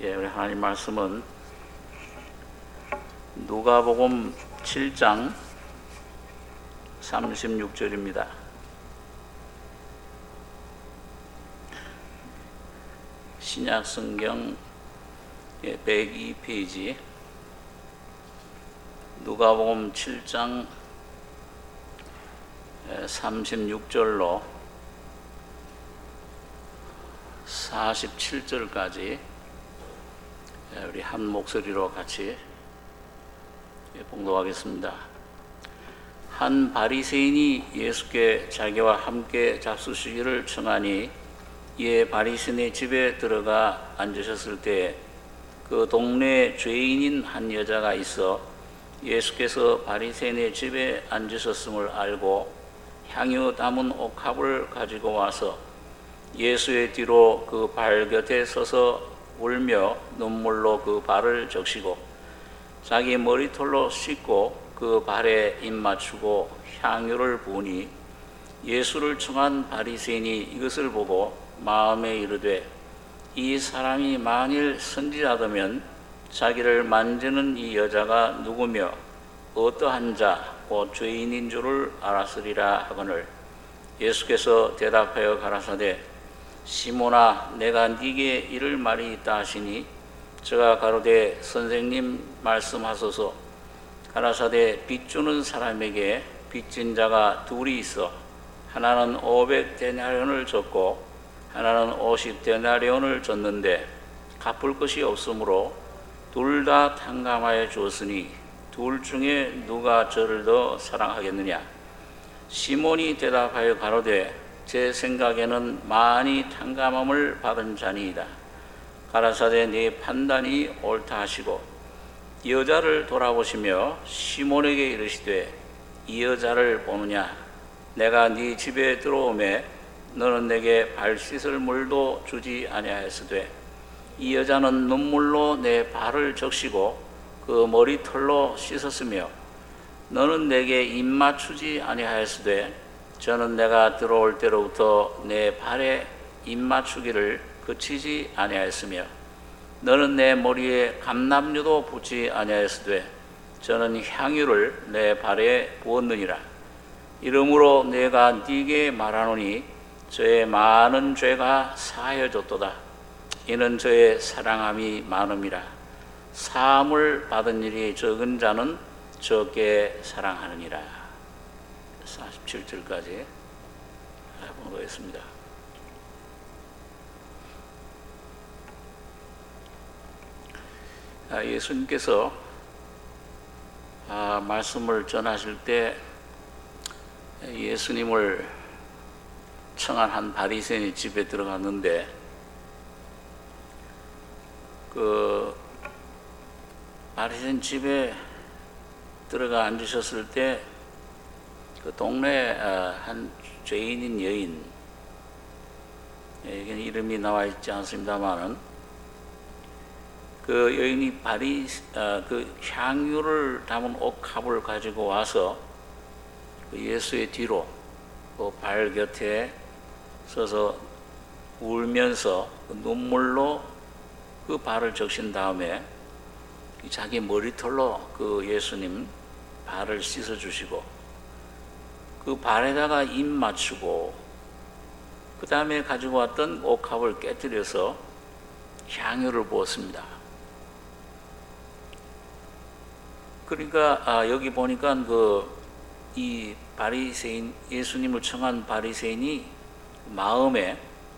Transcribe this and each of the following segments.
우리 하나님 말씀은 누가복음 7장 36절입니다. 신약 성경 102페이지 누가복음 7장 36절로 47절까지 우리 한 목소리로 같이 봉독하겠습니다. 한 바리새인이 예수께 자기와 함께 잡수시기를 청하니 이에 바리새인의 집에 들어가 앉으셨을 때 그 동네에 죄인인 한 여자가 있어 예수께서 바리새인의 집에 앉으셨음을 알고 향유 담은 옥합을 가지고 와서 예수의 뒤로 그 발 곁에 서서 울며 눈물로 그 발을 적시고 자기 머리털로 씻고 그 발에 입 맞추고 향유를 부으니 예수를 청한 바리새인이 이것을 보고 마음에 이르되 이 사람이 만일 선지자더면 자기를 만지는 이 여자가 누구며 어떠한 자 곧 죄인인 줄을 알았으리라 하거늘 예수께서 대답하여 가라사대 시몬아 내가 네게 이를 말이 있다 하시니 저가 가로되 선생님 말씀하소서 가라사대 빚주는 사람에게 빚진 자가 둘이 있어 하나는 500데나리온을 줬고 하나는 50데나리온을 줬는데 갚을 것이 없으므로 둘 다 탕감하여 주었으니 둘 중에 누가 저를 더 사랑하겠느냐 시몬이 대답하여 가로되 제 생각에는 많이 탕감함을 받은 자니이다. 가라사대 네 판단이 옳다 하시고 여자를 돌아보시며 시몬에게 이르시되 이 여자를 보느냐 내가 네 집에 들어오매 너는 내게 발 씻을 물도 주지 아니하였으되 이 여자는 눈물로 내 발을 적시고 그 머리털로 씻었으며 너는 내게 입 맞추지 아니하였으되 저는 내가 들어올 때로부터 내 발에 입 맞추기를 그치지 아니하였으며 너는 내 머리에 감람류도 붓지 아니하였으되 저는 향유를 내 발에 부었느니라. 이러므로 내가 네게 말하노니 저의 많은 죄가 사하여졌도다. 이는 저의 사랑함이 많음이라. 사함을 받은 일이 적은 자는 적게 사랑하느니라. 47절까지 보겠습니다. 예수님께서 말씀을 전하실 때 예수님을 청한 한 바리새인의 집에 들어갔는데 그 바리새인 집에 들어가 앉으셨을 때 그 동네에 한 죄인인 여인, 여기는 이름이 나와 있지 않습니다만은 그 여인이 그 향유를 담은 옥합을 가지고 와서 그 예수의 뒤로 그 발 곁에 서서 울면서 그 눈물로 그 발을 적신 다음에 자기 머리털로 그 예수님 발을 씻어 주시고 그 발에다가 입 맞추고 그 다음에 가지고 왔던 옥합을 깨뜨려서 향유를 부었습니다. 그러니까 여기 보니까 이 바리새인 예수님을 청한 바리새인이 마음에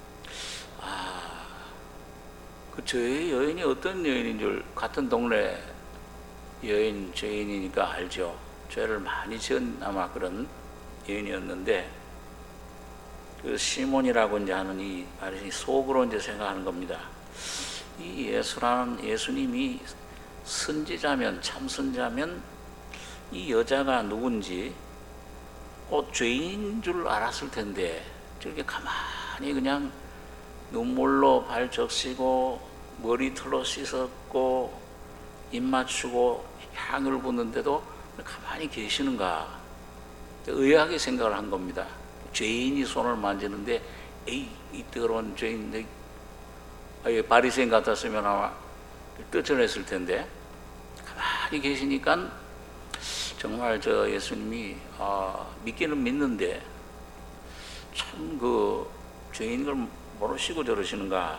그 저의 여인이 어떤 여인인 줄 같은 동네 여인 죄인이니까 알죠. 죄를 많이 지은 아마 그런 여인이었는데 그 시몬이라고 이제 하는 이 바리새인이 속으로 이제 생각하는 겁니다. 이 예수님이 선지자면 참 선지자면 이 여자가 누군지 죄인인 줄 알았을 텐데 저렇게 가만히 그냥 눈물로 발 적시고 머리털로 씻었고 입 맞추고 향을 붓는데도 가만히 계시는가 의아하게 생각을 한 겁니다. 죄인이 손을 만지는데 에이 이 더러운 죄인 바리새인 같았으면 아마 떠쳐냈을 텐데 가만히 계시니까 정말 저 예수님이 믿기는 믿는데 참 그 죄인인 걸 모르시고 저러시는가.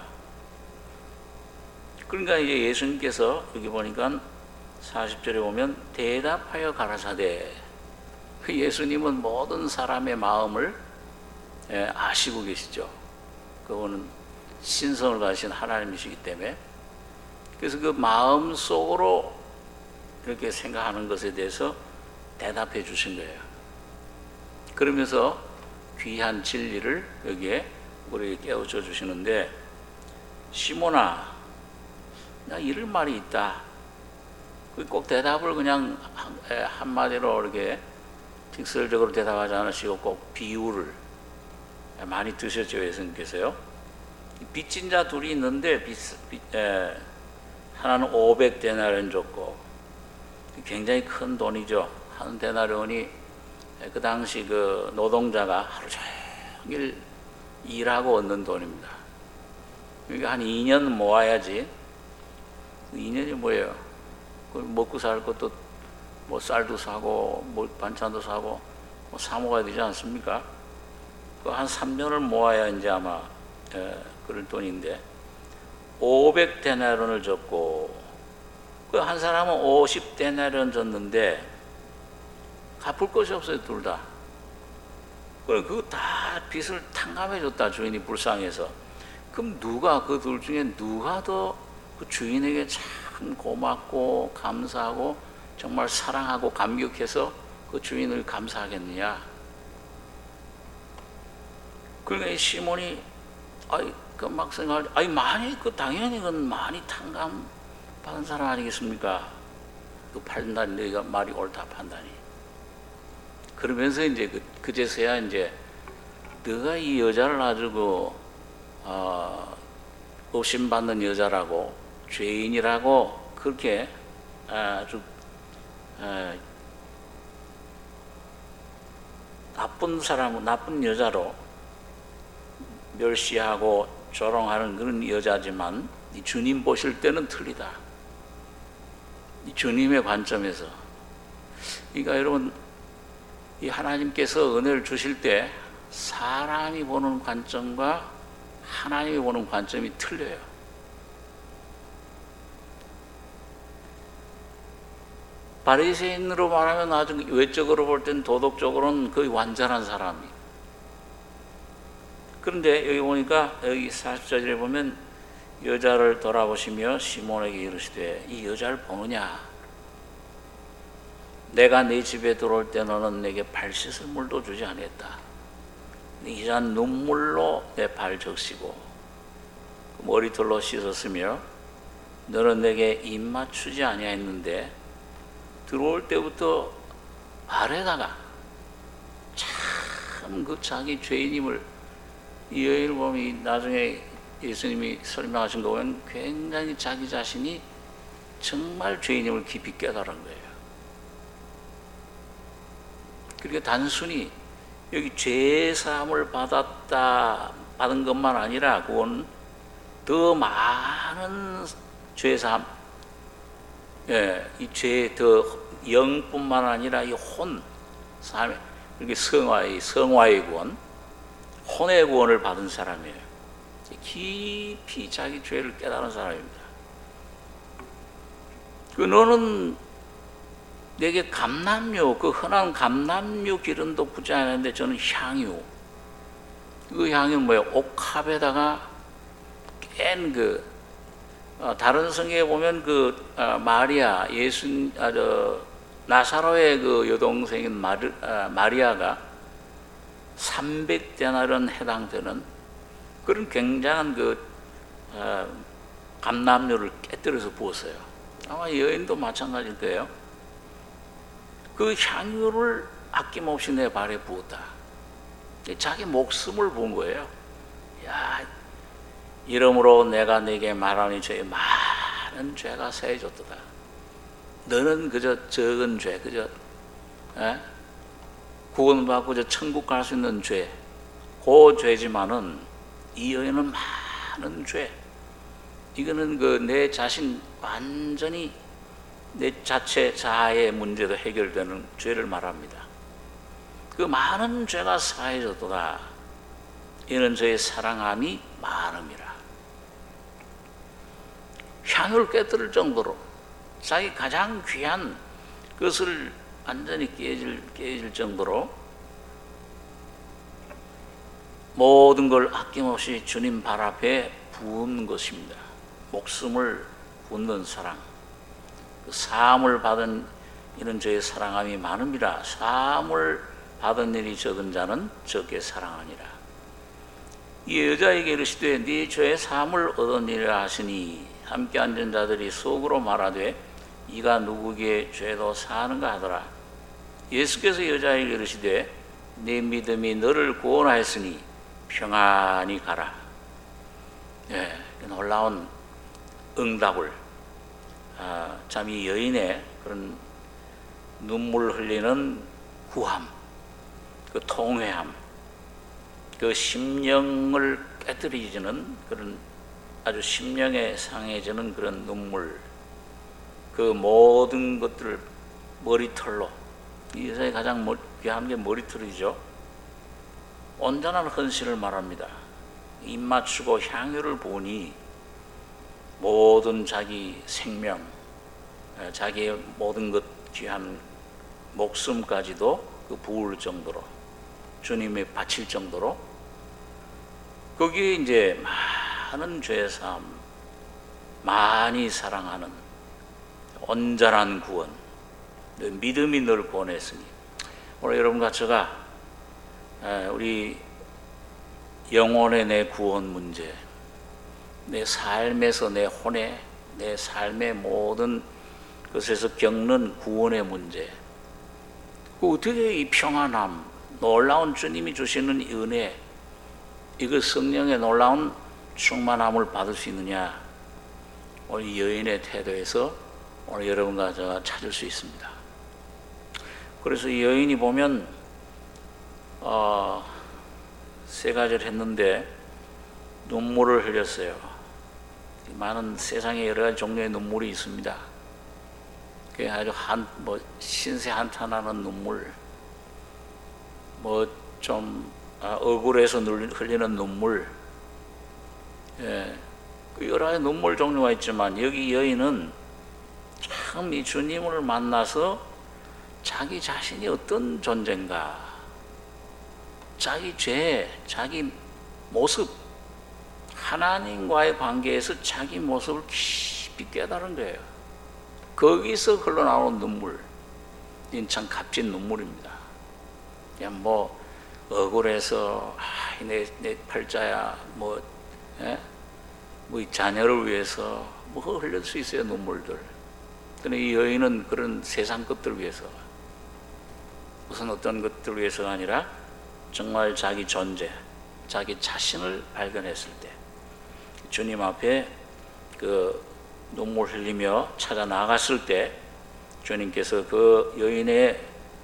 그러니까 이제 예수님께서 여기 보니까 40절에 보면 대답하여 가라사대, 그 예수님은 모든 사람의 마음을 아시고 계시죠. 그분은 신성을 가진 하나님이시기 때문에. 그래서 그 마음 속으로 이렇게 생각하는 것에 대해서 대답해 주신 거예요. 그러면서 귀한 진리를 여기에 우리에게 깨우쳐 주시는데, 시몬아, 나 이럴 말이 있다. 꼭 대답을 그냥 한마디로 이렇게 직설적으로 대답하지 않으시고 꼭 비유를 많이 드셨죠, 예수님께서요. 빚진 자 둘이 있는데 하나는 500데나리온 줬고, 굉장히 큰 돈이죠. 한 데나리온이 그 당시 그 노동자가 하루 종일 일하고 얻는 돈입니다. 그러니까 한 2년 모아야지. 2년이 뭐예요? 먹고 살 것도 뭐 쌀도 사고 뭐 반찬도 사고 뭐 사 먹어야 되지 않습니까? 그 한 3년을 모아야 이제 아마 그럴 돈인데 500데나리온을 줬고, 그 한 사람은 50데나리온 줬는데 갚을 것이 없어요, 둘 다. 그거 다 빚을 탕감해 줬다, 주인이 불쌍해서. 그럼 누가, 그 둘 중에 누가 더 그 주인에게 참 고맙고 감사하고 정말 사랑하고 감격해서 그 주인을 감사하겠느냐? 그러니까 이 시몬이 그 막 생각할, 많이, 당연히 그건 많이 탕감 받은 사람 아니겠습니까? 그 판단, 너희가 말이 옳다 판단이. 그러면서 이제 그제서야 이제 너가 이 여자를 아주 의심받는 여자라고, 죄인이라고 그렇게 아주 나쁜 사람, 나쁜 여자로 멸시하고 조롱하는 그런 여자지만 이 주님 보실 때는 틀리다. 이 주님의 관점에서. 그러니까 여러분, 이 하나님께서 은혜를 주실 때 사람이 보는 관점과 하나님이 보는 관점이 틀려요. 바리새인으로 말하면 아주 외적으로 볼 땐 도덕적으로는 거의 완전한 사람이. 그런데 여기 보니까 여기 40절에 보면 여자를 돌아보시며 시몬에게 이르시되 이 여자를 보느냐? 내가 네 집에 들어올 때 너는 내게 발 씻을 물도 주지 아니했다. 이 잔 눈물로 내 발 적시고 머리털로 씻었으며 너는 내게 입 맞추지 아니했는데 들어올 때부터 발에다가 참 그 자기 죄인임을, 이 여인을 보면 나중에 예수님이 설명하신 거 보면 굉장히 자기 자신이 정말 죄인임을 깊이 깨달은 거예요. 그러니까 단순히 여기 죄사함을 받은 것만 아니라 그건 더 많은 죄사함, 이 죄 더 영뿐만 아니라 이 혼, 이렇게 성화의 구원, 혼의 구원을 받은 사람이에요. 깊이 자기 죄를 깨달은 사람입니다. 너는 내게 감람유, 그 흔한 감람유 기름도 부지 않았는데 저는 향유, 그 향유는 뭐예요? 옥합에다가 깬 다른 성경에 보면 마리아, 나사로의 그 여동생인 마리아가 300데나리온 해당되는 그런 굉장한 감람유를 깨뜨려서 부었어요. 아마 여인도 마찬가지일 거예요. 그 향유를 아낌없이 내 발에 부었다. 자기 목숨을 부은 거예요. 야, 이러므로 내가 네게 말하니 저의 많은 죄가 사해졌도다. 너는 그저 적은 죄, 그저 구원받고 저 천국 갈 수 있는 죄, 그 죄지만은 이 여인은 많은 죄, 이거는 그 내 자신 완전히 내 자체 자아의 문제도 해결되는 죄를 말합니다. 그 많은 죄가 사해졌도다. 이는 저의 사랑함이 많음이라. 향을 깨뜨릴 정도로 자기 가장 귀한 것을 완전히 깨질 정도로 모든 걸 아낌없이 주님 발 앞에 부은 것입니다. 목숨을 붓는 사랑. 그 사함을 받은 이는 저의 사랑함이 많음이라. 사함을 받은 일이 적은 자는 적게 사랑하니라. 이 여자에게 이르시되 네 죄의 사함을 얻었니라 하시니 함께 앉은 자들이 속으로 말하되 이가 누구에게 죄도 사하는가 하더라. 예수께서 여자에게 이르시되 네 믿음이 너를 구원하였으니 평안히 가라. 놀라운 응답을 참 이 여인의 그런 눈물 흘리는 구함, 그 통회함, 그 심령을 깨뜨리지는 그런 아주 심령에 상해지는 그런 눈물, 그 모든 것들을 머리털로, 이 여자의 가장 귀한 게 머리털이죠. 온전한 헌신을 말합니다. 입 맞추고 향유를 보니 모든 자기 생명, 자기의 모든 것 귀한 목숨까지도 그 부을 정도로 주님에 바칠 정도로 거기에 이제 많은 죄사함, 많이 사랑하는 온전한 구원, 믿음이 널 구원했으니. 오늘 여러분과 제가 우리 영혼의 내 구원 문제, 내 삶에서 내 혼의, 내 삶의 모든 것에서 겪는 구원의 문제, 그 어떻게 이 평안함, 놀라운 주님이 주시는 이 은혜, 이거 성령의 놀라운 충만함을 받을 수 있느냐, 오늘 이 여인의 태도에서 오늘 여러분과 제가 찾을 수 있습니다. 그래서 이 여인이 보면 세 가지를 했는데 눈물을 흘렸어요. 많은 세상에 여러 가지 종류의 눈물이 있습니다. 그게 아주 신세 한탄하는 눈물, 좀 억울해서 흘리는 눈물, 그 여러 가지 눈물 종류가 있지만 여기 여인은 참 이 주님을 만나서 자기 자신이 어떤 존재인가, 자기 죄, 자기 모습, 하나님과의 관계에서 자기 모습을 깊이 깨달은 거예요. 거기서 흘러나오는 눈물, 이건 참 값진 눈물입니다. 그냥 억울해서 내 팔자야, 이 자녀를 위해서 흘릴 수 있어요, 눈물들. 근데 이 여인은 그런 세상 것들 위해서, 무슨 어떤 것들 위해서가 아니라 정말 자기 존재, 자기 자신을 발견했을 때 주님 앞에 그 눈물 흘리며 찾아 나갔을 때 주님께서 그 여인의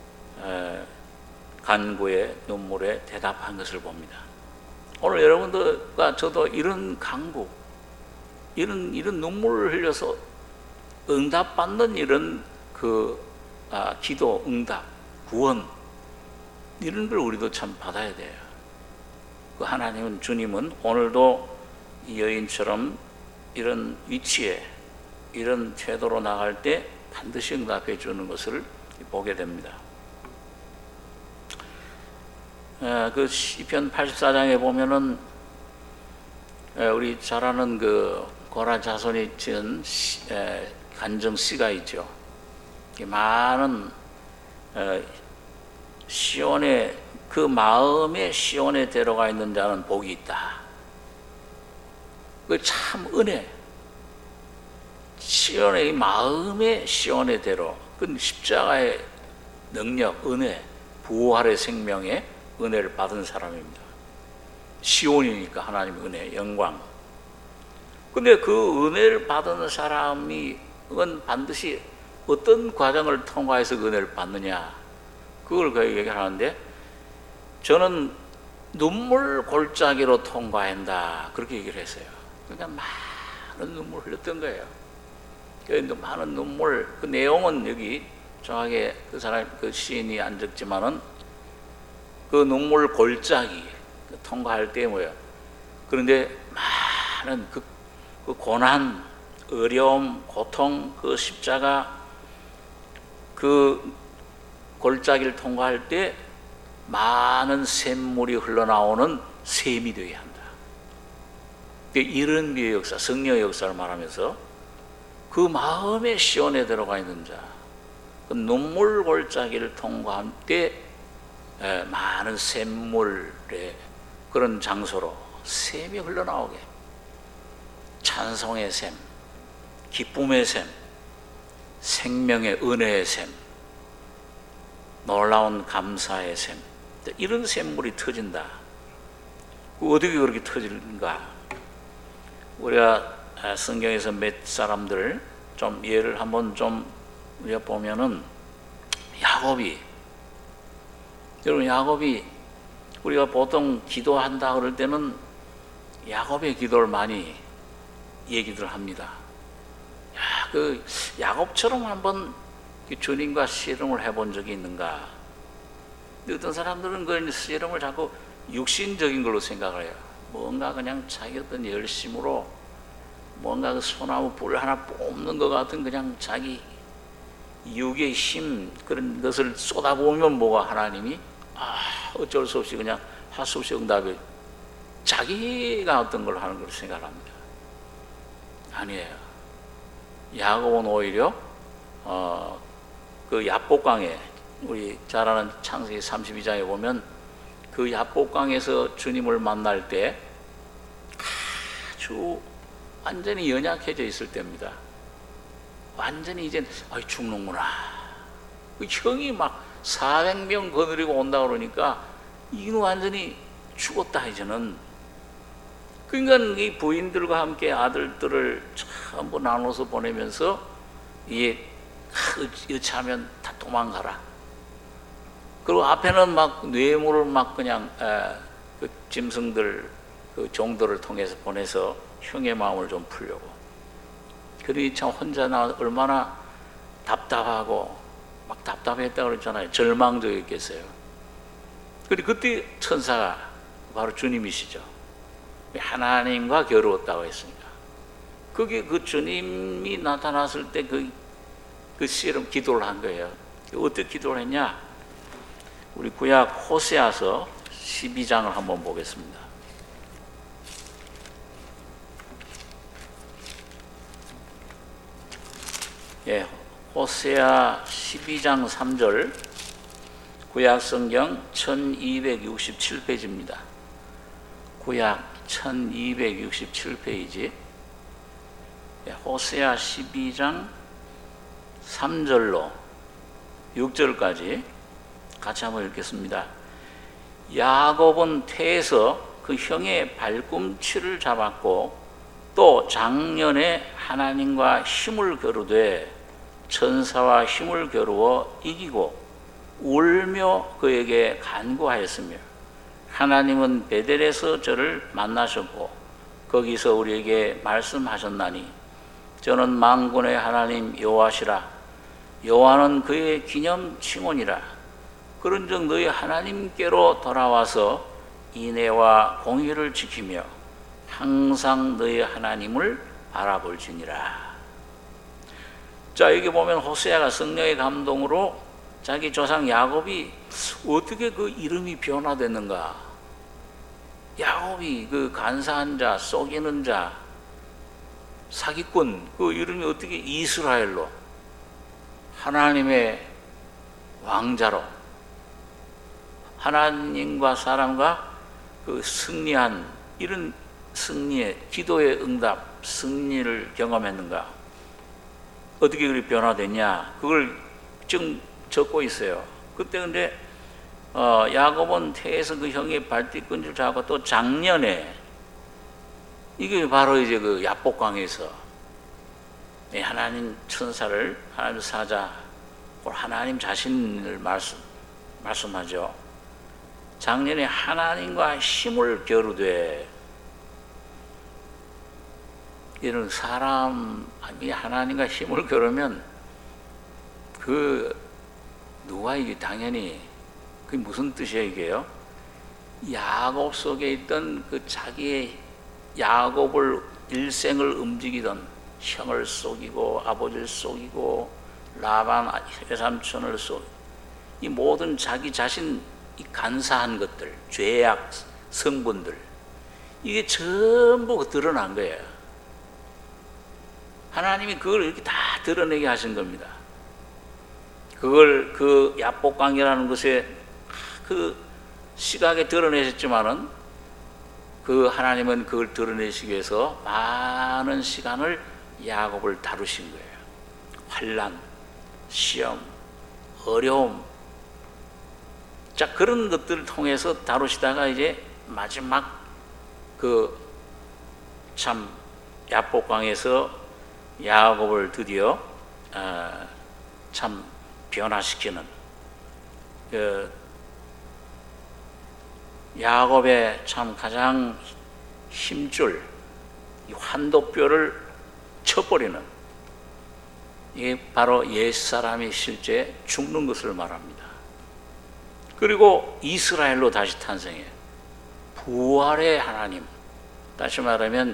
간구에 눈물에 대답한 것을 봅니다. 오늘 여러분들과 저도 이런 간구, 이런 눈물을 흘려서 응답받는 이런 기도, 응답, 구원, 이런 걸 우리도 참 받아야 돼요. 그 하나님은, 주님은 오늘도 이 여인처럼 이런 위치에, 이런 태도로 나갈 때 반드시 응답해 주는 것을 보게 됩니다. 그 시편 84장에 보면은 우리 잘 아는 그 고라 자손이 지은 간정시가 있죠. 많은 시온에, 그 마음에 시온에 데려가 있는 자는 복이 있다. 그 참 은혜, 시온의 마음에 시온에 데려, 그 십자가의 능력, 은혜, 부활의 생명의 은혜를 받은 사람입니다. 시온이니까 하나님의 은혜, 영광. 근데 그 은혜를 받은 사람이 그건 반드시 어떤 과정을 통과해서 그 은혜를 받느냐, 그걸 그 얘기를 하는데, 저는 눈물 골짜기로 통과한다, 그렇게 얘기를 했어요. 그러니까 많은 눈물을 흘렸던 거예요. 그 많은 눈물, 그 내용은 여기 정확하게 그 사람, 그 시인이 안 적지만은 그 눈물 골짜기 통과할 때 뭐예요? 그런데 많은 그 고난, 어려움, 고통, 그 십자가, 그 골짜기를 통과할 때 많은 샘물이 흘러나오는 샘이 되어야 한다. 이런 비의 역사, 성령의 역사를 말하면서 그 마음의 시온에 들어가 있는 자, 그 눈물 골짜기를 통과할 때 많은 샘물의 그런 장소로 샘이 흘러나오게, 찬송의 샘, 기쁨의 샘, 생명의 은혜의 샘, 놀라운 감사의 샘, 이런 샘물이 터진다. 어떻게 그렇게 터지는가? 우리가 성경에서 몇 사람들 좀 예를 한번 좀 우리가 보면은 여러분 야곱이 우리가 보통 기도한다 그럴 때는 야곱의 기도를 많이 얘기들 합니다. 그 야곱처럼 한번 주님과 씨름을 해본 적이 있는가? 어떤 사람들은 그 씨름을 자꾸 육신적인 걸로 생각을 해요. 뭔가 그냥 자기 어떤 열심으로 뭔가 그 소나무 불 하나 뽑는 것 같은 그냥 자기 육의 힘 그런 것을 쏟아부으면 뭐가 하나님이 어쩔 수 없이 그냥 할 수 없이 응답해 자기가 어떤 걸 하는 걸 생각합니다. 아니에요. 야곱은 오히려 그 야복강에 우리 잘 아는 창세기 32장에 보면 그 야복강에서 주님을 만날 때 아주 완전히 연약해져 있을 때입니다. 완전히 이제 죽는구나. 그 형이 막 400명 거느리고 온다 그러니까 이거 완전히 죽었다 이제는. 그러니까 이 부인들과 함께 아들들을 전부 나눠서 보내면서 이게 여차하면 다 도망가라. 그리고 앞에는 막 뇌물을 막 그냥 그 짐승들 그 종들을 통해서 보내서 형의 마음을 좀 풀려고. 그러니 참 혼자 나 얼마나 답답하고 막 답답했다 그랬잖아요. 절망적이었겠어요. 그리고 그때 천사가 바로 주님이시죠. 하나님과 겨루었다고 했으니까. 그게 그 주님이 나타났을 때 그 씨름 기도를 한 거예요. 어떻게 기도를 했냐? 우리 구약 호세아서 12장을 한번 보겠습니다. 예, 호세아 12장 3절, 구약 성경 1267페이지입니다. 구약 1267페이지. 예, 호세아 12장 3절로 6절까지 같이 한번 읽겠습니다. 야곱은 태에서 그 형의 발꿈치를 잡았고 또 작년에 하나님과 힘을 겨루되 천사와 힘을 겨루어 이기고 울며 그에게 간구하였으며 하나님은 베델에서 저를 만나셨고 거기서 우리에게 말씀하셨나니 저는 만군의 하나님 여호와시라. 여호와는 그의 기념 칭언이라. 그런즉 너희 하나님께로 돌아와서 인애와 공의를 지키며 항상 너희 하나님을 바라볼지니라. 자, 여기 보면 호세아가 성령의 감동으로 자기 조상 야곱이 어떻게 그 이름이 변화됐는가? 야곱이 그 간사한 자, 속이는 자, 사기꾼, 그 이름이 어떻게 이스라엘로, 하나님의 왕자로, 하나님과 사람과 그 승리한 이런 승리의 기도의 응답, 승리를 경험했는가? 어떻게 그렇게 변화됐냐? 그걸 지금 적고 있어요. 그때 근데 야곱은 태에서 그 형의 발뒤꿈치를 잡고 또 작년에 이게 바로 이제 그 야복강에서 하나님 천사를 하나님 사자 하나님 자신을 말씀하죠. 작년에 하나님과 힘을 겨루되 이런 사람이 하나님과 힘을 겨루면 누가 이게 당연히 그게 무슨 뜻이에요 이게요? 야곱 속에 있던 그 자기의 야곱을 일생을 움직이던 형을 속이고 아버지를 속이고 라반 외삼촌을 속이고 이 모든 자기 자신 이 간사한 것들, 죄악 성분들 이게 전부 드러난 거예요. 하나님이 그걸 이렇게 다 드러내게 하신 겁니다. 그걸 그 야복강이라는 것에 그 시각에 드러내셨지만은 그 하나님은 그걸 드러내시기 위해서 많은 시간을 야곱을 다루신 거예요. 환난, 시험, 어려움. 자, 그런 것들을 통해서 다루시다가 이제 마지막 참 야복강에서 야곱을 드디어 참 변화시키는 야곱의 참 가장 힘줄 이 환도뼈를 쳐버리는 이게 바로 옛사람이 실제 죽는 것을 말합니다. 그리고 이스라엘로 다시 탄생해요. 부활의 하나님, 다시 말하면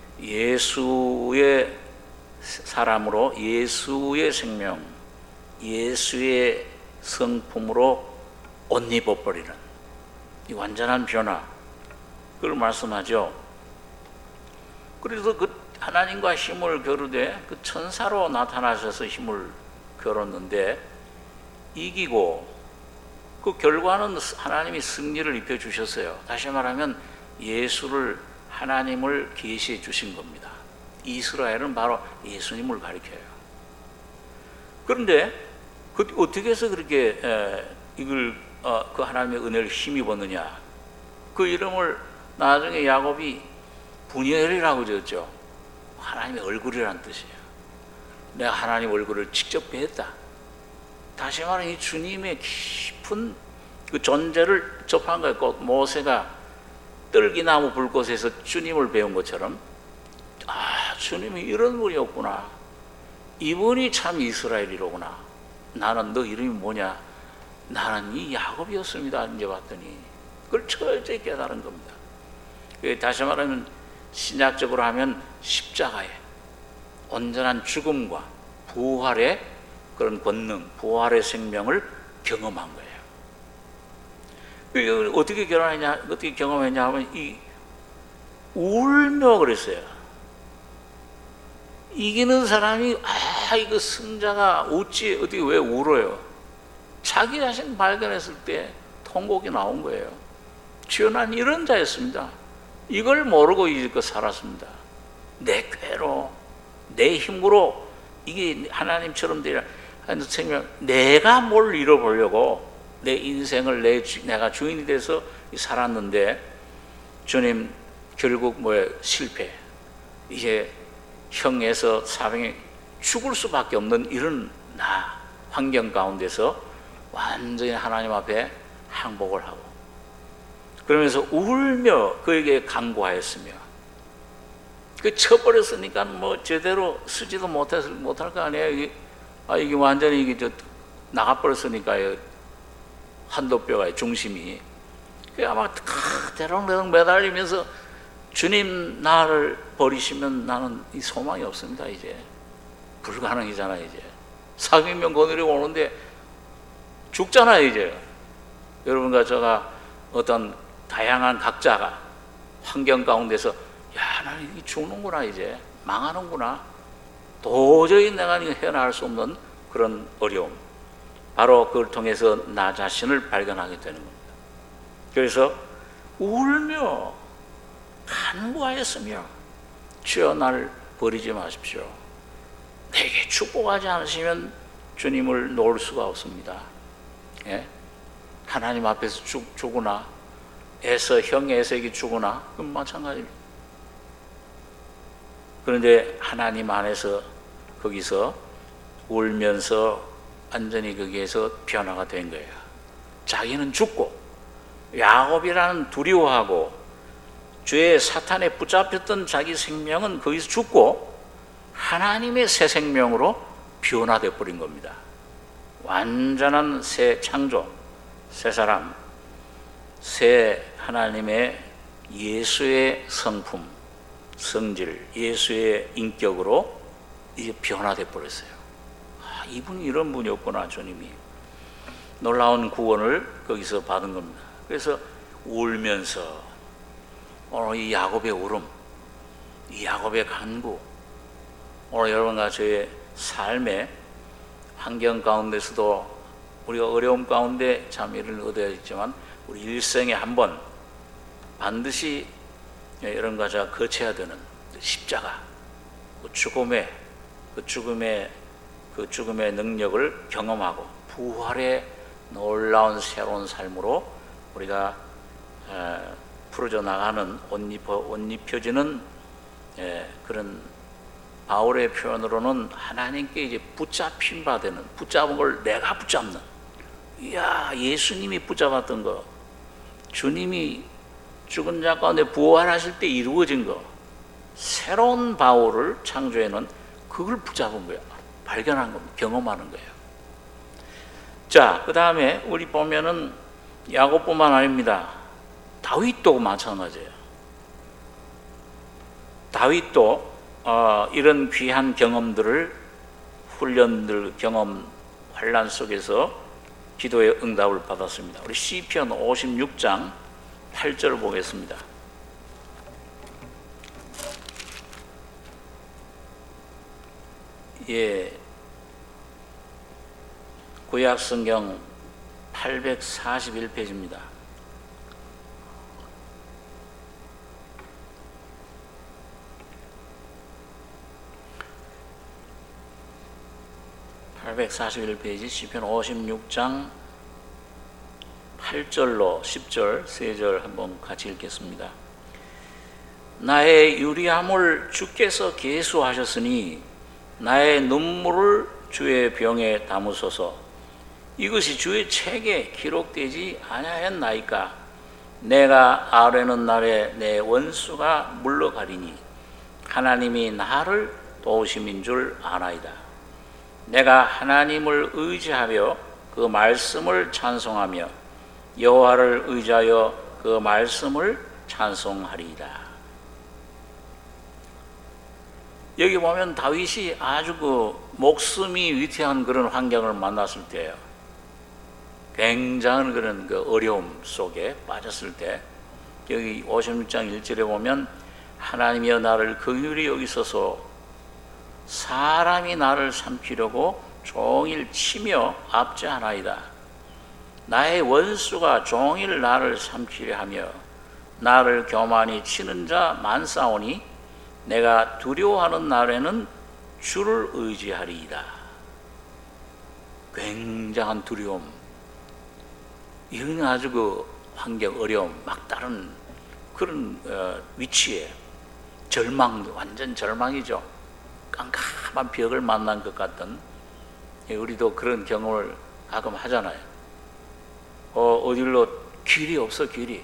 예수의 사람으로 예수의 생명, 예수의 성품으로 옷 입어버리는 이 완전한 변화, 그걸 말씀하죠. 그래서 그 하나님과 힘을 겨루되 그 천사로 나타나셔서 힘을 겨뤘는데 이기고 그 결과는 하나님이 승리를 입혀주셨어요. 다시 말하면 예수를 하나님을 계시해 주신 겁니다. 이스라엘은 바로 예수님을 가리켜요. 그런데 어떻게 해서 그렇게 이걸 그 하나님의 은혜를 힘입었느냐? 그 이름을 나중에 야곱이 분이엘이라고 지었죠. 하나님의 얼굴이라는 뜻이에요. 내가 하나님 얼굴을 직접 뵀다. 다시 말하면 이 주님의 깊은 그 존재를 접한 거예요. 꼭 모세가 떨기나무 불꽃에서 주님을 배운 것처럼 주님이 이런 분이었구나. 이분이 참 이스라엘이로구나. 나는 너 이름이 뭐냐? 나는 이 야곱이었습니다. 이제 봤더니 그걸 철저히 깨달은 겁니다. 다시 말하면 신약적으로 하면 십자가의 온전한 죽음과 부활의 그런 권능, 부활의 생명을 경험한 거예요. 어떻게 경험했냐 하면 울며 그랬어요. 이기는 사람이 이거 승자가 어떻게 왜 울어요? 자기 자신 발견했을 때 통곡이 나온 거예요. 주여 난 이런 자였습니다. 이걸 모르고 이제껏 살았습니다. 내 꾀로 내 힘으로 이게 하나님처럼 되라 생명, 내가 뭘 잃어보려고 내 인생을 내가 주인이 돼서 살았는데 주님 결국 실패. 이제 형에서 사병에 죽을 수밖에 없는 이런 환경 가운데서 완전히 하나님 앞에 항복을 하고 그러면서 울며 그에게 간구하였으며 쳐버렸으니까 제대로 쓰지도 못할 거 아니에요. 이게 완전히 이게 나가버렸으니까요. 한도뼈가 중심이. 아마 대롱대롱 매달리면서 주님 나를 버리시면 나는 이 소망이 없습니다. 이제 불가능이잖아요. 이제 사경명 거느리고 오는데 죽잖아요. 이제 여러분과 제가 어떤 다양한 각자가 환경 가운데서 나는 이게 죽는구나. 이제 망하는구나. 도저히 내가 헤어나갈 수 없는 그런 어려움, 바로 그걸 통해서 나 자신을 발견하게 되는 겁니다. 그래서 울며 간구하였으며 주여 나를 버리지 마십시오. 내게 축복하지 않으시면 주님을 놓을 수가 없습니다. 예? 하나님 앞에서 죽으나 형 에서에게 죽으나 그건 마찬가지입니다. 그런데 하나님 안에서 거기서 울면서 완전히 거기에서 변화가 된 거예요. 자기는 죽고 야곱이라는 두려워하고 죄의 사탄에 붙잡혔던 자기 생명은 거기서 죽고 하나님의 새 생명으로 변화되어 버린 겁니다. 완전한 새 창조, 새 사람, 새 하나님의 예수의 성품, 성질, 예수의 인격으로 이제 변화되어 버렸어요. 이분이 이런 분이었구나. 주님이 놀라운 구원을 거기서 받은 겁니다. 그래서 울면서 오늘 이 야곱의 울음, 이 야곱의 간구, 오늘 여러분과 저의 삶의 환경 가운데서도 우리가 어려움 가운데 자미를 얻어야 했지만 우리 일생에 한번 반드시 여러분과 제가 거쳐야 되는 십자가, 그 죽음의 능력을 경험하고 부활의 놀라운 새로운 삶으로 우리가 풀어져 나가는 옷 입혀지는 그런 바울의 표현으로는 하나님께 이제 붙잡힌 바 되는, 붙잡은 걸 내가 붙잡는, 이야, 예수님이 붙잡았던 거, 주님이 죽은 자 가운데 부활하실 때 이루어진 거, 새로운 바울을 창조해놓은 그걸 붙잡은 거야. 발견한 겁니다. 경험하는 거예요. 자, 그 다음에 우리 보면은 야곱뿐만 아닙니다. 다윗도 마찬가지예요. 다윗도 이런 귀한 경험들을, 훈련들, 경험, 환난 속에서 기도의 응답을 받았습니다. 우리 시편 56장 8절 보겠습니다. 예, 구약 성경 841페이지입니다. 시편 56장 8절로 10절, 3절 한번 같이 읽겠습니다. 나의 유리함을 주께서 계수하셨으니 나의 눈물을 주의 병에 담으소서. 이것이 주의 책에 기록되지 아니하였나이까. 내가 아뢰는 날에 내 원수가 물러가리니 하나님이 나를 도우심인 줄 아나이다. 내가 하나님을 의지하며 그 말씀을 찬송하며 여호와를 의지하여 그 말씀을 찬송하리이다. 여기 보면 다윗이 아주 그 목숨이 위태한 그런 환경을 만났을 때예요. 굉장한 그런 그 어려움 속에 빠졌을 때, 여기 56장 1절에 보면 하나님이여 나를 긍휼히 여기소서. 사람이 나를 삼키려고 종일 치며 압제하나이다. 나의 원수가 종일 나를 삼키려 하며 나를 교만히 치는 자 많사오니 내가 두려워하는 날에는 주를 의지하리이다. 굉장한 두려움, 이건 아주 그 환경, 어려움, 막다른 그런 위치에 절망, 완전 절망이죠. 깜깜한 벽을 만난 것 같던, 우리도 그런 경험을 가끔 하잖아요. 어디로 길이 없어, 길이.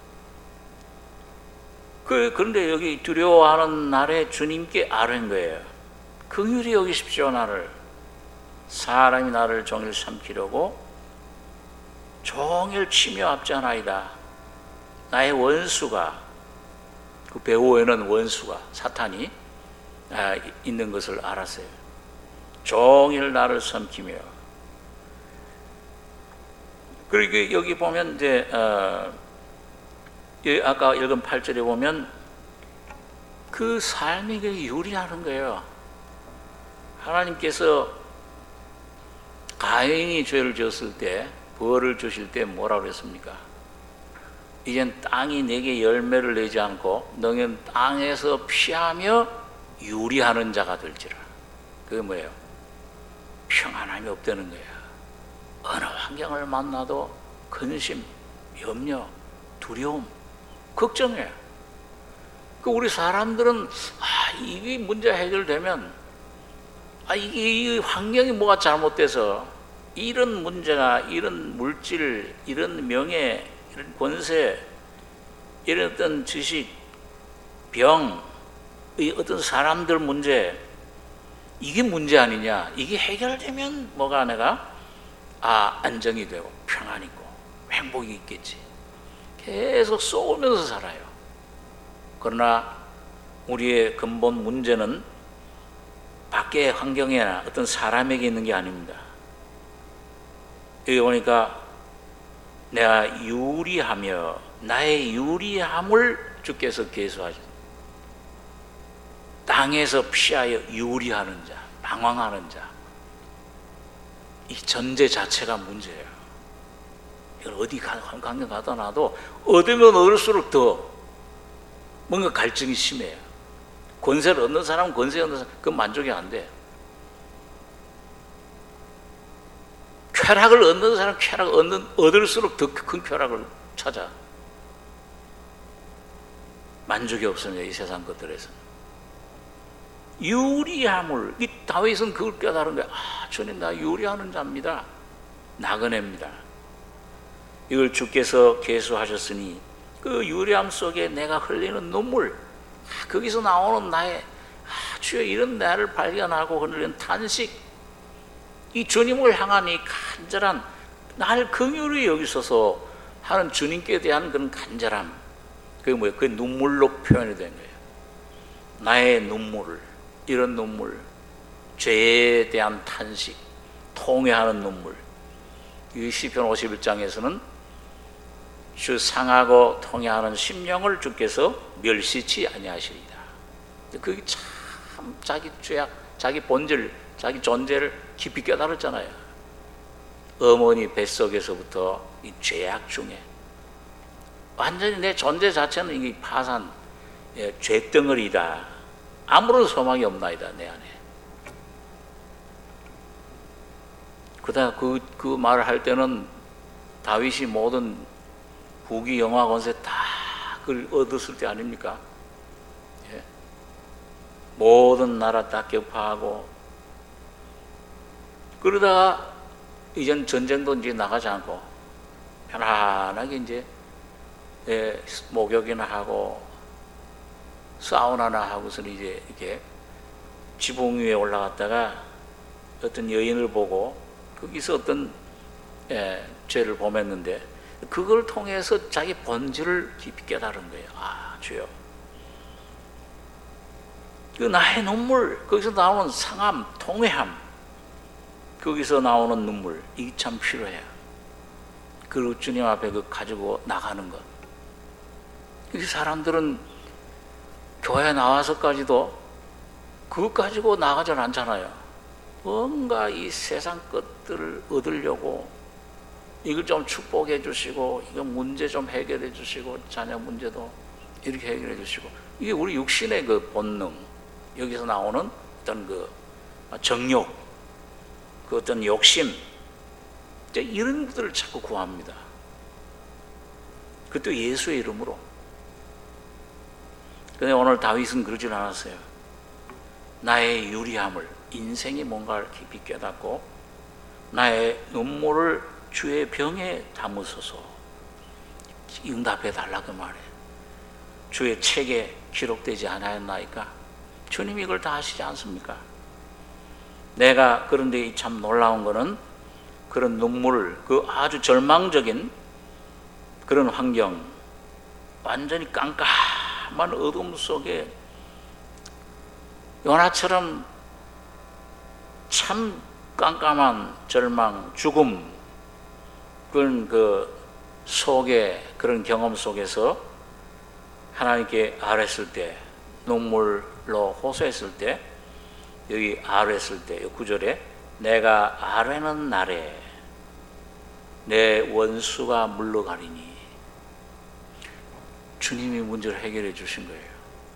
그런데 여기 두려워하는 날에 주님께 아뢰는 거예요. 긍휼히 여기십시오, 나를. 사람이 나를 종일 삼키려고 종일 치며 압제하나이다. 나의 원수가, 그 배후에는 원수가, 사탄이 있는 것을 알았어요. 종일 나를 삼키며. 그리고 여기 보면 이제 아까 읽은 8절에 보면 그 삶이 유리하는 거예요. 하나님께서 가인이 죄를 지었을 때, 벌을 주실 때 뭐라고 그랬습니까? 이젠 땅이 내게 열매를 내지 않고 너는 땅에서 피하며 유리하는 자가 될지라. 그게 뭐예요? 평안함이 없다는 거야. 어느 환경을 만나도 근심, 염려, 두려움, 걱정해. 우리 사람들은 이게 문제 해결되면 이 환경이 뭐가 잘못돼서 이런 문제가, 이런 물질, 이런 명예, 이런 권세, 이런 어떤 지식, 병, 이 어떤 사람들 문제, 이게 문제 아니냐? 이게 해결되면 뭐가 내가 안정이 되고 평안이 있고 행복이 있겠지. 계속 쏘면서 살아요. 그러나 우리의 근본 문제는 밖의 환경이나 어떤 사람에게 있는 게 아닙니다. 여기 보니까 내가 유리하며 나의 유리함을 주께서 계수하셨습니다. 땅에서 피하여 유리하는 자, 방황하는 자, 이 전제 자체가 문제예요. 이걸 어디 환경 가다 놔도 얻으면 얻을수록 더 뭔가 갈증이 심해요. 권세를 얻는 사람은 권세 얻는 사람, 그건 만족이 안 돼. 쾌락을 얻는 사람은 얻을수록 더 큰 쾌락을 찾아. 만족이 없습니다, 이 세상 것들에서. 유리함을, 이 다윗은 그걸 깨달은 거야. 주님, 나 유리하는 자입니다. 나그네입니다. 이걸 주께서 계수하셨으니 그 유리함 속에 내가 흘리는 눈물, 거기서 나오는 나의 주여 이런 나를 발견하고 흘리는 탄식, 이 주님을 향한 이 간절한 나를 긍휼히 여기소서 하는 주님께 대한 그런 간절함, 그게 뭐예요? 그게 눈물로 표현이 된 거예요. 나의 눈물, 이런 눈물, 죄에 대한 탄식, 통회하는 눈물. 이 시편 51장에서는 주 상하고 통회하는 심령을 주께서 멸시치 아니하시리다. 그게 참 자기 죄악, 자기 본질, 자기 존재를 깊이 깨달았잖아요. 어머니 뱃속에서부터 이 죄악 중에 완전히 내 존재 자체는 이게 파산, 죄덩어리다. 아무런 소망이 없나이다, 내 안에. 그다 그 말을 할 때는 다윗이 모든 부귀 영화 권세 다 그걸 얻었을 때 아닙니까? 예. 모든 나라 다 격파하고 그러다가 이젠 전쟁도 이제 나가지 않고 편안하게 이제 목욕이나 하고 사우나나 하고서는 이제 이렇게 지붕 위에 올라갔다가 어떤 여인을 보고 거기서 어떤 죄를 범했는데 그걸 통해서 자기 본질을 깊이 깨달은 거예요. 주여, 그 나의 눈물, 거기서 나오는 상함, 통회함, 거기서 나오는 눈물, 이게 참 필요해요. 그리고 주님 앞에 그 가지고 나가는 것. 이 사람들은 교회 나와서까지도 그것 가지고 나가질 않잖아요. 뭔가 이 세상 것들을 얻으려고 이걸 좀 축복해 주시고, 이거 문제 좀 해결해 주시고, 자녀 문제도 이렇게 해결해 주시고, 이게 우리 육신의 그 본능, 여기서 나오는 어떤 그 정욕, 그 어떤 욕심, 이런 것들을 자꾸 구합니다. 그것도 예수의 이름으로. 그런데 오늘 다윗은 그러질 않았어요. 나의 유리함을, 인생이 뭔가를 깊이 깨닫고 나의 눈물을 주의 병에 담으소서 응답해 달라고 말해. 주의 책에 기록되지 않았나이까? 주님이 이걸 다 하시지 않습니까? 내가 그런데 참 놀라운 거는 그런 눈물을, 그 아주 절망적인 그런 환경, 완전히 깜깜한 어둠 속에 요나처럼 참 깜깜한 절망, 죽음, 그런 그 속에, 그런 경험 속에서 하나님께 아뢰었을 때, 눈물로 호소했을 때, 여기 아뢰었을 때, 9절에 내가 아뢰는 날에 내 원수가 물러가리니, 주님이 문제를 해결해 주신 거예요.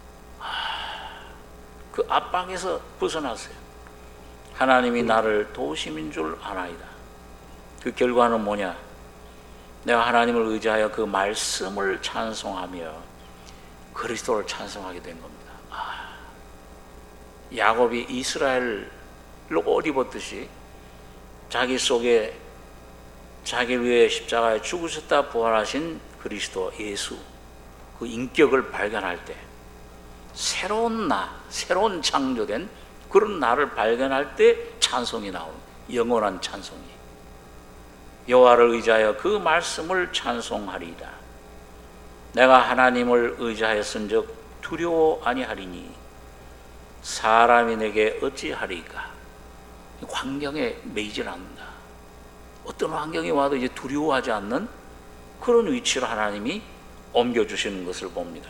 그 압박에서 벗어났어요. 하나님이 나를 도우심인 줄 아나이다. 그 결과는 뭐냐? 내가 하나님을 의지하여 그 말씀을 찬송하며 그리스도를 찬송하게 된 겁니다. 야곱이 이스라엘로 옷 입었듯이 자기 속에 자기를 위해 십자가에 죽으셨다 부활하신 그리스도 예수, 그 인격을 발견할 때 새로운 새로운 창조된 그런 나를 발견할 때 찬송이 나오는 영원한 찬송이. 여호와를 의지하여 그 말씀을 찬송하리이다. 내가 하나님을 의지하였은즉 두려워 아니하리니 사람이 내게 어찌하리이까. 환경에 매이질 않는다. 어떤 환경이 와도 이제 두려워하지 않는 그런 위치로 하나님이 옮겨주시는 것을 봅니다.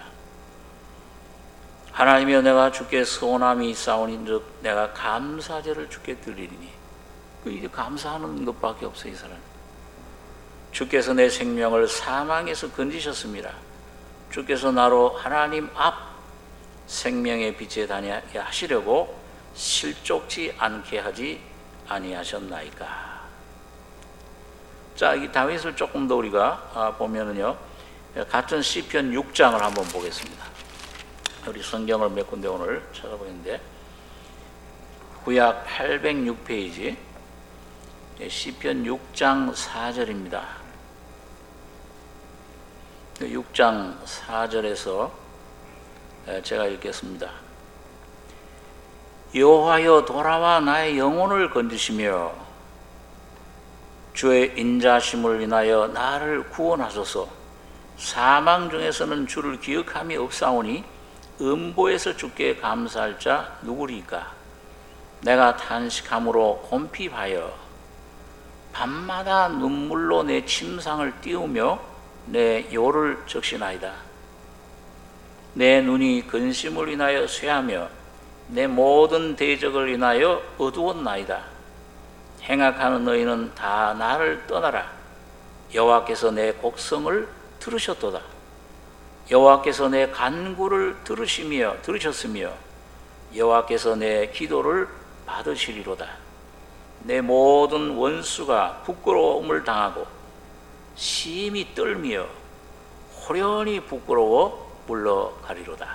하나님이여 내가 주께 선함이 있사오니즉 내가 감사제를 주께 드리리니. 이제 감사하는 것밖에 없어요, 이 사람. 주께서 내 생명을 사망에서 건지셨습니다. 주께서 나로 하나님 앞 생명의 빛에 다니게 하시려고 실족지 않게 하지 아니하셨나이까. 자, 이 다윗을 조금 더 우리가 보면은요, 같은 시편 6장을 한번 보겠습니다. 우리 성경을 몇 군데 오늘 찾아보는데, 구약 806페이지 시편 6장 4절입니다. 6장 4절에서 제가 읽겠습니다. 여호와여 돌아와 나의 영혼을 건지시며 주의 인자심을 인하여 나를 구원하소서. 사망 중에서는 주를 기억함이 없사오니 음보에서 주께 감사할 자 누구리까. 내가 탄식함으로 곰핍하여 밤마다 눈물로 내 침상을 띄우며 내 요를 적시나이다. 내 눈이 근심을 인하여 쇠하며 내 모든 대적을 인하여 어두웠나이다. 행악하는 너희는 다 나를 떠나라. 여호와께서 내 곡성을 들으셨도다. 여호와께서 내 간구를 들으셨으며 여호와께서 내 기도를 받으시리로다. 내 모든 원수가 부끄러움을 당하고 심히 떨며 호련히 부끄러워 물러가리로다.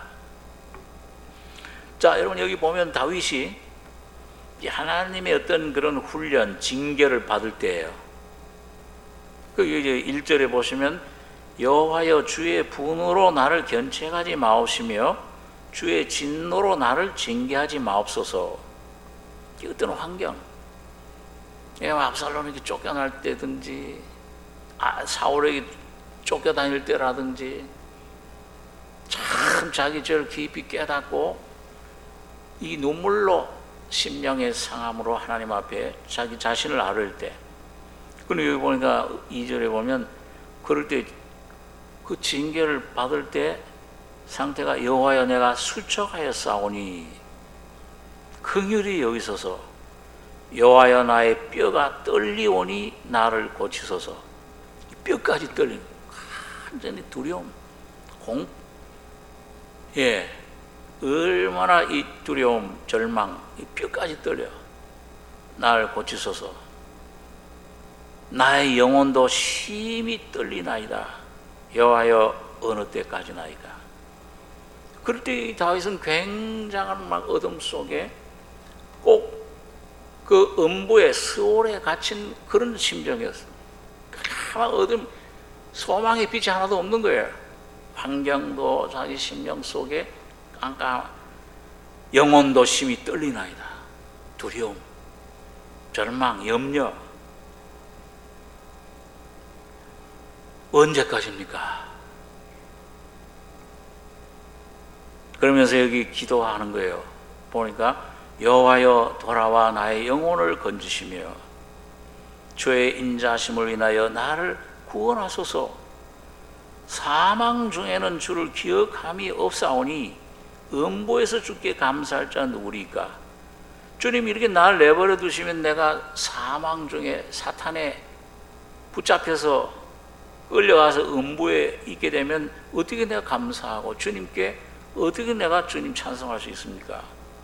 자, 여러분 여기 보면 다윗이 하나님의 어떤 그런 훈련, 징계를 받을 때예요. 그 이제 1절에 보시면 여호와여 주의 분으로 나를 견책하지 마옵시며 주의 진노로 나를 징계하지 마옵소서. 어떤 환경, 압살롬에게 쫓겨날 때든지 사울에게 쫓겨다닐 때라든지 참 자기 죄를 깊이 깨닫고 이 눈물로 심령의 상함으로 하나님 앞에 자기 자신을 아를 때, 그리고 여기 보니까 2절에 보면 그럴 때 그 징계를 받을 때 상태가 여호와여 내가 수척하였사오니 긍휼히 여기소서. 여호와여 나의 뼈가 떨리오니 나를 고치소서. 뼈까지 떨리는 완전히 두려움, 얼마나 이 두려움, 절망, 이 뼈까지 떨려. 나를 고치소서. 나의 영혼도 심히 떨리나이다. 여호와여 어느 때까지나이까. 그럴 때 다윗은 굉장한 막 어둠 속에 꼭 그 음부의 스올에 갇힌 그런 심정이었어요. 막 어둠, 소망의 빛이 하나도 없는 거예요. 환경도 자기 심령 속에 깜깜, 영혼도 심히 떨리나이다. 두려움, 절망, 염려. 언제까지입니까? 그러면서 여기 기도하는 거예요. 보니까 여호와여 돌아와 나의 영혼을 건지시며 주의 인자심을 인하여 나를 구원하소서. 사망 중에는 주를 기억함이 없사오니 음보에서 주께 감사할 자 누구리까. 주님 이렇게 나를 내버려 두시면 내가 사망 중에 사탄에 붙잡혀서 끌려가서 음부에 있게 되면 어떻게 내가 감사하고 주님께 어떻게 내가 주님 찬송할 수 있습니까?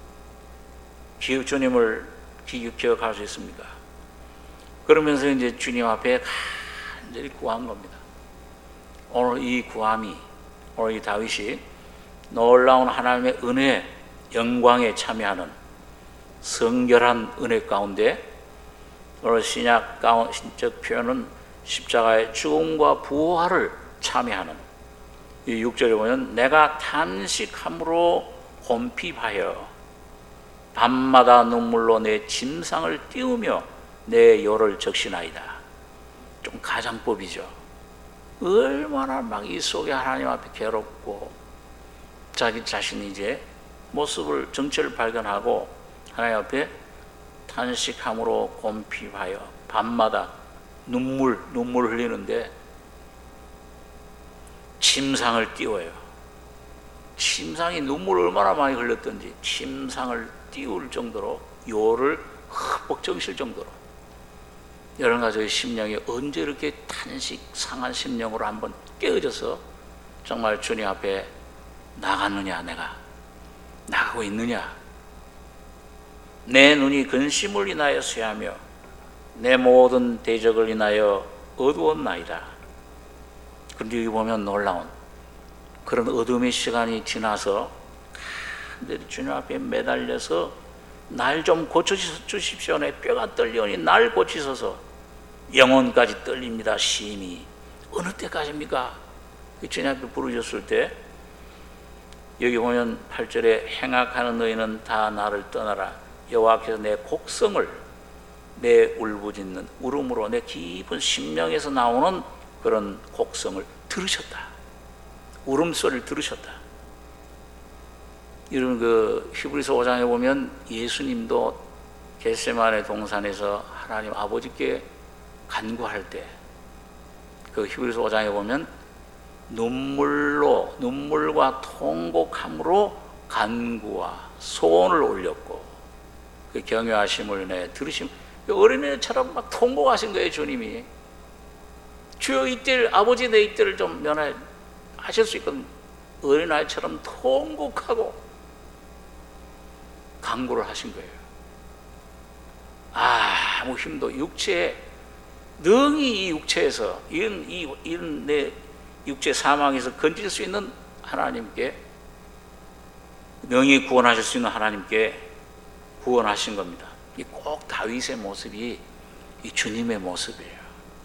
주님을 기억할 수 있습니까? 그러면서 이제 주님 앞에 간절히 구한 겁니다. 오늘 이 구함이, 오늘 이 다윗이 놀라운 하나님의 은혜, 영광에 참여하는 성결한 은혜 가운데, 오늘 신적 표현은 십자가의 죽음과 부활을 참여하는 이 6절에 보면 내가 탄식함으로 곰핍하여 밤마다 눈물로 내 짐상을 띄우며 내 요를 적시나이다. 좀 가정법이죠. 얼마나 막 이 속에 하나님 앞에 괴롭고 자기 자신이 이제 모습을 정체를 발견하고 하나님 앞에 탄식함으로 곰핍하여 밤마다 눈물 흘리는데 침상을 띄워요. 침상이 눈물을 얼마나 많이 흘렸던지 침상을 띄울 정도로 요를 흠뻑 적실 정도로 여러 가지의 심령이 언제 이렇게 탄식 상한 심령으로 한번 깨어져서 정말 주님 앞에 나갔느냐, 내가 나가고 있느냐. 내 눈이 근심을 인하여 쇠하며 내 모든 대적을 인하여 어두웠나이다. 그런데 여기 보면 놀라운 그런 어둠의 시간이 지나서 주님 앞에 매달려서 날 좀 고쳐주십시오. 내 뼈가 떨리오니 날 고치소서. 영혼까지 떨립니다. 심히. 어느 때까지입니까? 주님 앞에 부르셨을 때 여기 보면 8절에 행악하는 너희는 다 나를 떠나라. 여호와께서 내 곡성을 내 울부짖는 울음으로 내 깊은 심령에서 나오는 그런 곡성을 들으셨다. 울음소리를 들으셨다. 이런 그 히브리서 5장에 보면 예수님도 겟세마네 동산에서 하나님 아버지께 간구할 때 그 히브리서 5장에 보면 눈물과 통곡함으로 간구와 소원을 올렸고 그 경외하심을 인해 들으심 어린애처럼 막 통곡하신 거예요. 주님이 주여 이때를 아버지 내 이때를 좀 면하실 수 있거든. 어린아이처럼 통곡하고 간구를 하신 거예요. 아무 힘도 육체에 능히 이 육체에서 이런 내 육체 사망에서 건질 수 있는 하나님께 능히 구원하실 수 있는 하나님께 구원하신 겁니다. 이 꼭 다윗의 모습이 이 주님의 모습이에요.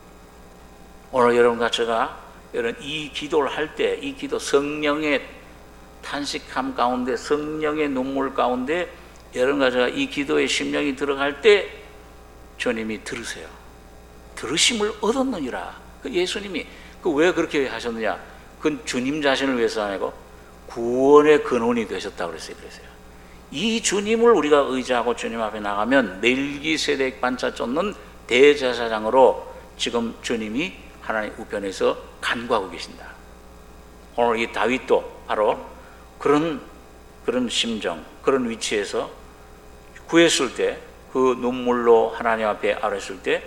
오늘 여러분과 제가 이 기도를 할 때 이 기도 성령의 탄식함 가운데 성령의 눈물 가운데 여러분과 제가 이 기도의 심령이 들어갈 때 주님이 들으세요. 들으심을 얻었느니라. 예수님이 왜 그렇게 하셨느냐? 그건 주님 자신을 위해서 아니고 구원의 근원이 되셨다고 그랬어요. 이 주님을 우리가 의지하고 주님 앞에 나가면 멜기세덱 반차 쫓는 대제사장으로 지금 주님이 하나님 우편에서 간구하고 계신다. 오늘 이 다윗도 바로 그런 심정, 그런 위치에서 구했을 때 그 눈물로 하나님 앞에 아뢰었을 때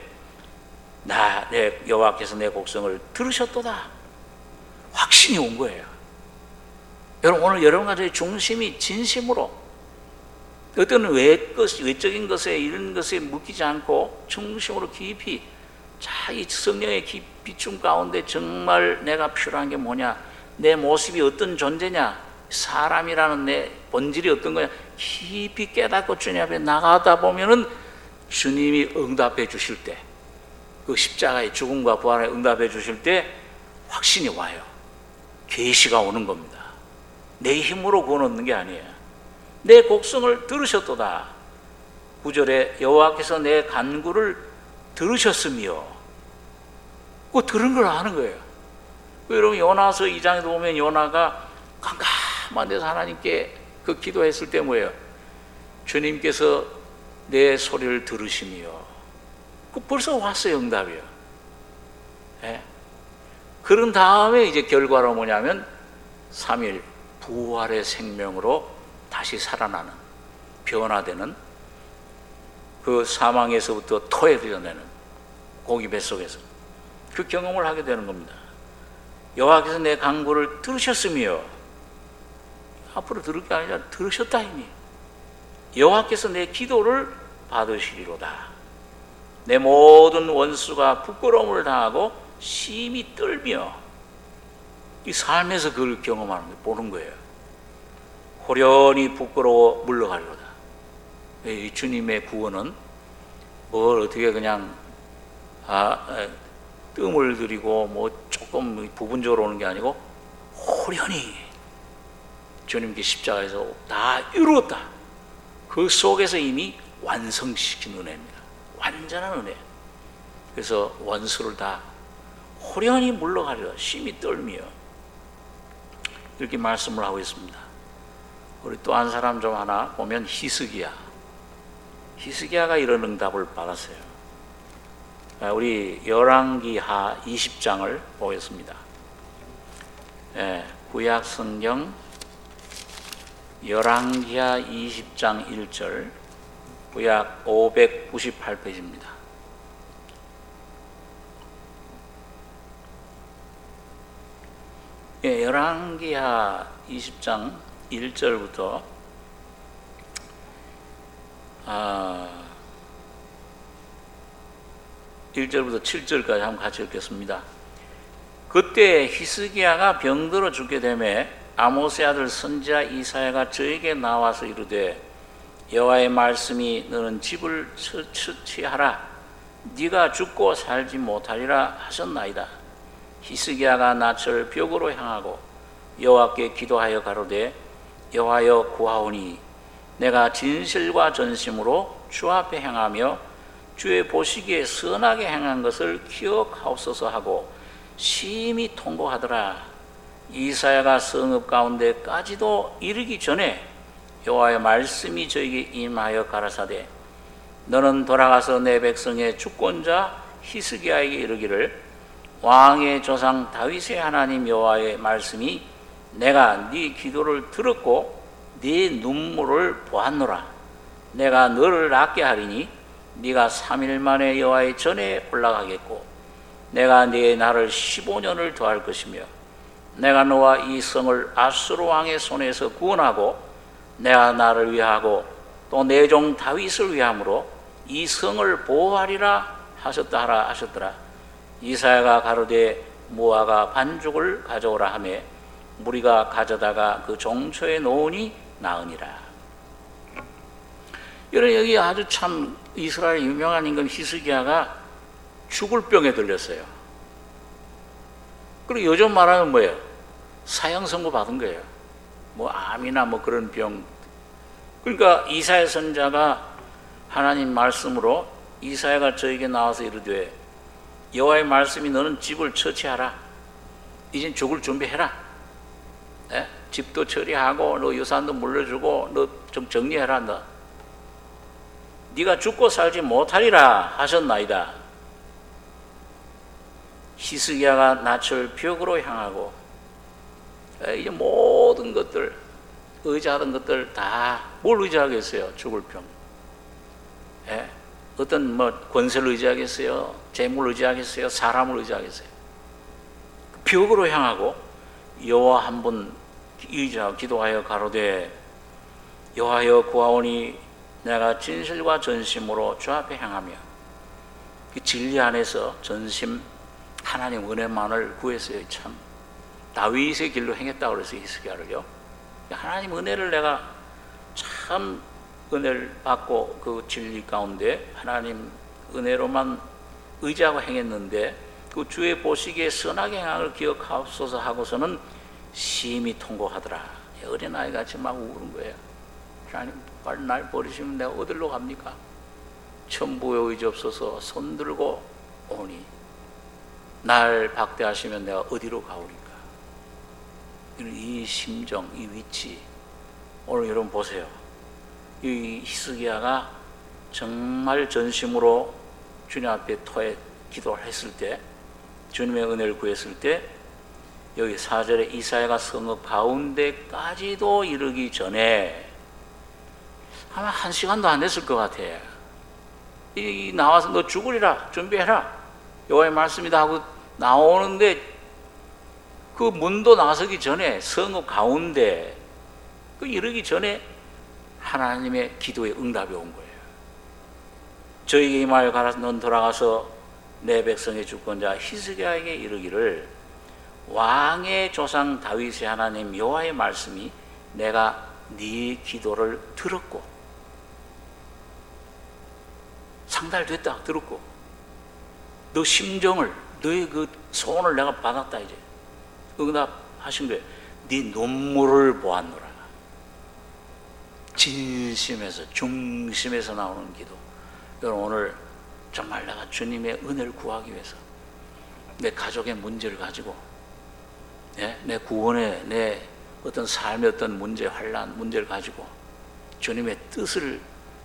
내 여호와께서 내 곡성을 들으셨도다. 확신이 온 거예요. 여러분 오늘 여러분과 저의 중심이 진심으로 어떤 외적인 것에 이런 것에 묶이지 않고 중심으로 깊이 이 성령의 비춤 가운데 정말 내가 필요한 게 뭐냐, 내 모습이 어떤 존재냐, 사람이라는 내 본질이 어떤 거냐 깊이 깨닫고 주님 앞에 나가다 보면은 주님이 응답해 주실 때, 그 십자가의 죽음과 부활에 응답해 주실 때 확신이 와요. 계시가 오는 겁니다. 내 힘으로 구원 얻는 게 아니에요. 내 곡성을 들으셨도다. 9절에 여호와께서 내 간구를 들으셨으며, 그 들은 걸 아는 거예요. 여러분 요나서 2장에도 보면 요나가 깜깜한 데서 하나님께 그 기도했을 때 뭐예요? 주님께서 내 소리를 들으시며, 그 벌써 왔어요. 응답이요. 네? 그런 다음에 이제 결과로 뭐냐면 3일 부활의 생명으로 다시 살아나는, 변화되는, 그 사망에서부터 토에 되어내는 고기 뱃속에서 그 경험을 하게 되는 겁니다. 여호와께서 내 간구를 들으셨으며, 앞으로 들을 게 아니라 들으셨다 이미. 여호와께서 내 기도를 받으시리로다. 내 모든 원수가 부끄러움을 당하고 심히 떨며, 이 삶에서 그걸 경험하는 거예요. 보는 거예요. 호련히 부끄러워 물러가리로다. 이 주님의 구원은 뭘 어떻게 그냥 뜸을 들이고 뭐 조금 부분적으로 오는 게 아니고 호련히 주님께 십자가에서 다 이루었다. 그 속에서 이미 완성시킨 은혜입니다. 완전한 은혜. 그래서 원수를 다 호련히 물러가리라 심히 떨며 이렇게 말씀을 하고 있습니다. 우리 또 한 사람 좀 하나 보면 히스기야가 이런 응답을 받았어요. 우리 열왕기하 20장을 보겠습니다. 구약 성경 열왕기하 20장 1절, 구약 598페이지입니다. 열왕기하 20장 1절부터 1절부터 7절까지 한번 같이 읽겠습니다. 그때 히스기야가 병들어 죽게 되매 아모스의 아들 선지자 이사야가 저에게 나와서 이르되 여호와의 말씀이 너는 집을 처치하라 네가 죽고 살지 못하리라 하셨나이다. 히스기야가 낯을 벽으로 향하고 여호와께 기도하여 가로되 여호와여 구하오니 내가 진실과 전심으로 주 앞에 행하며 주의 보시기에 선하게 행한 것을 기억하옵소서 하고 심히 통곡하더라. 이사야가 성읍 가운데까지도 이르기 전에 여호와의 말씀이 저에게 임하여 가라사대 너는 돌아가서 내 백성의 주권자 히스기야에게 이르기를 왕의 조상 다윗의 하나님 여호와의 말씀이 내가 네 기도를 들었고 네 눈물을 보았노라. 내가 너를 낫게 하리니 네가 3일 만에 여호와의 전에 올라가겠고 내가 네 날을 15년을 더할 것이며 내가 너와 이 성을 아수르 왕의 손에서 구원하고 내가 나를 위하고 또 내 종 다윗을 위함으로 이 성을 보호하리라 하셨더라. 이사야가 가로되 무화과 반죽을 가져오라 하매 무리가 가져다가 그 종초에 놓으니 나으니라. 여기 아주 참 이스라엘 유명한 임금 히스기야가 죽을 병에 들렸어요. 그리고 요즘 말하는 뭐예요? 사형 선고 받은 거예요. 뭐 암이나 뭐 그런 병. 그러니까 이사야 선자가 하나님 말씀으로 이사야가 저에게 나와서 이르되 여호와의 말씀이 너는 집을 처치하라. 이젠 죽을 준비해라. 네? 집도 처리하고 너 유산도 물려주고 너 좀 정리해라. 너. 네가 죽고 살지 못하리라 하셨나이다. 히스기야가 낯을 벽으로 향하고 이제 모든 것들 의지하던 것들 다 뭘 의지하겠어요? 죽을 병. 어떤 뭐 권세를 의지하겠어요? 재물을 의지하겠어요? 사람을 의지하겠어요? 벽으로 향하고 여호와 한 분 의지하고 기도하여 가로되 여호와여 구하오니 내가 진실과 전심으로 주 앞에 향하며 그 진리 안에서 전심 하나님 은혜만을 구했어요. 참 다윗의 길로 행했다고 그래서 히스기야를요. 하나님 은혜를 내가 참 은혜를 받고 그 진리 가운데 하나님 은혜로만 의지하고 행했는데 그 주의 보시기에 선하게 행함을 기억하옵소서 하고서는 심히 통곡하더라. 어린아이같이 막 우는 거예요. 하나님 빨리 날 버리시면 내가 어디로 갑니까? 천부의 의지 없어서 손들고 오니 날 박대하시면 내가 어디로 가오리까? 이 심정, 이 위치 오늘 여러분 보세요. 이 히스기야가 정말 전심으로 주님 앞에 토해 기도를 했을 때 주님의 은혜를 구했을 때 여기 4절에 이사야가 성읍 가운데까지도 이르기 전에 아마 1시간도 안 됐을 것 같아. 이 나와서 너 죽으리라 준비해라 여호와의 말씀이다 하고 나오는데 그 문도 나서기 전에 성읍 가운데 그 이르기 전에 하나님의 기도의 응답이 온 거예요. 저에게 이 말 가라 넌 돌아가서 내 백성의 주권자 히스기야에게 이르기를 왕의 조상 다윗의 하나님 여호와의 말씀이 내가 네 기도를 들었고 상달됐다 들었고 너 심정을 너의 그 소원을 내가 받았다 이제 응답 하신 거예요. 네 눈물을 보았노라. 진심에서, 중심에서 나오는 기도. 여러분, 오늘 정말 내가 주님의 은혜를 구하기 위해서 내 가족의 문제를 가지고, 내 구원의, 내 어떤 삶의 어떤 문제, 환난 문제를 가지고 주님의 뜻을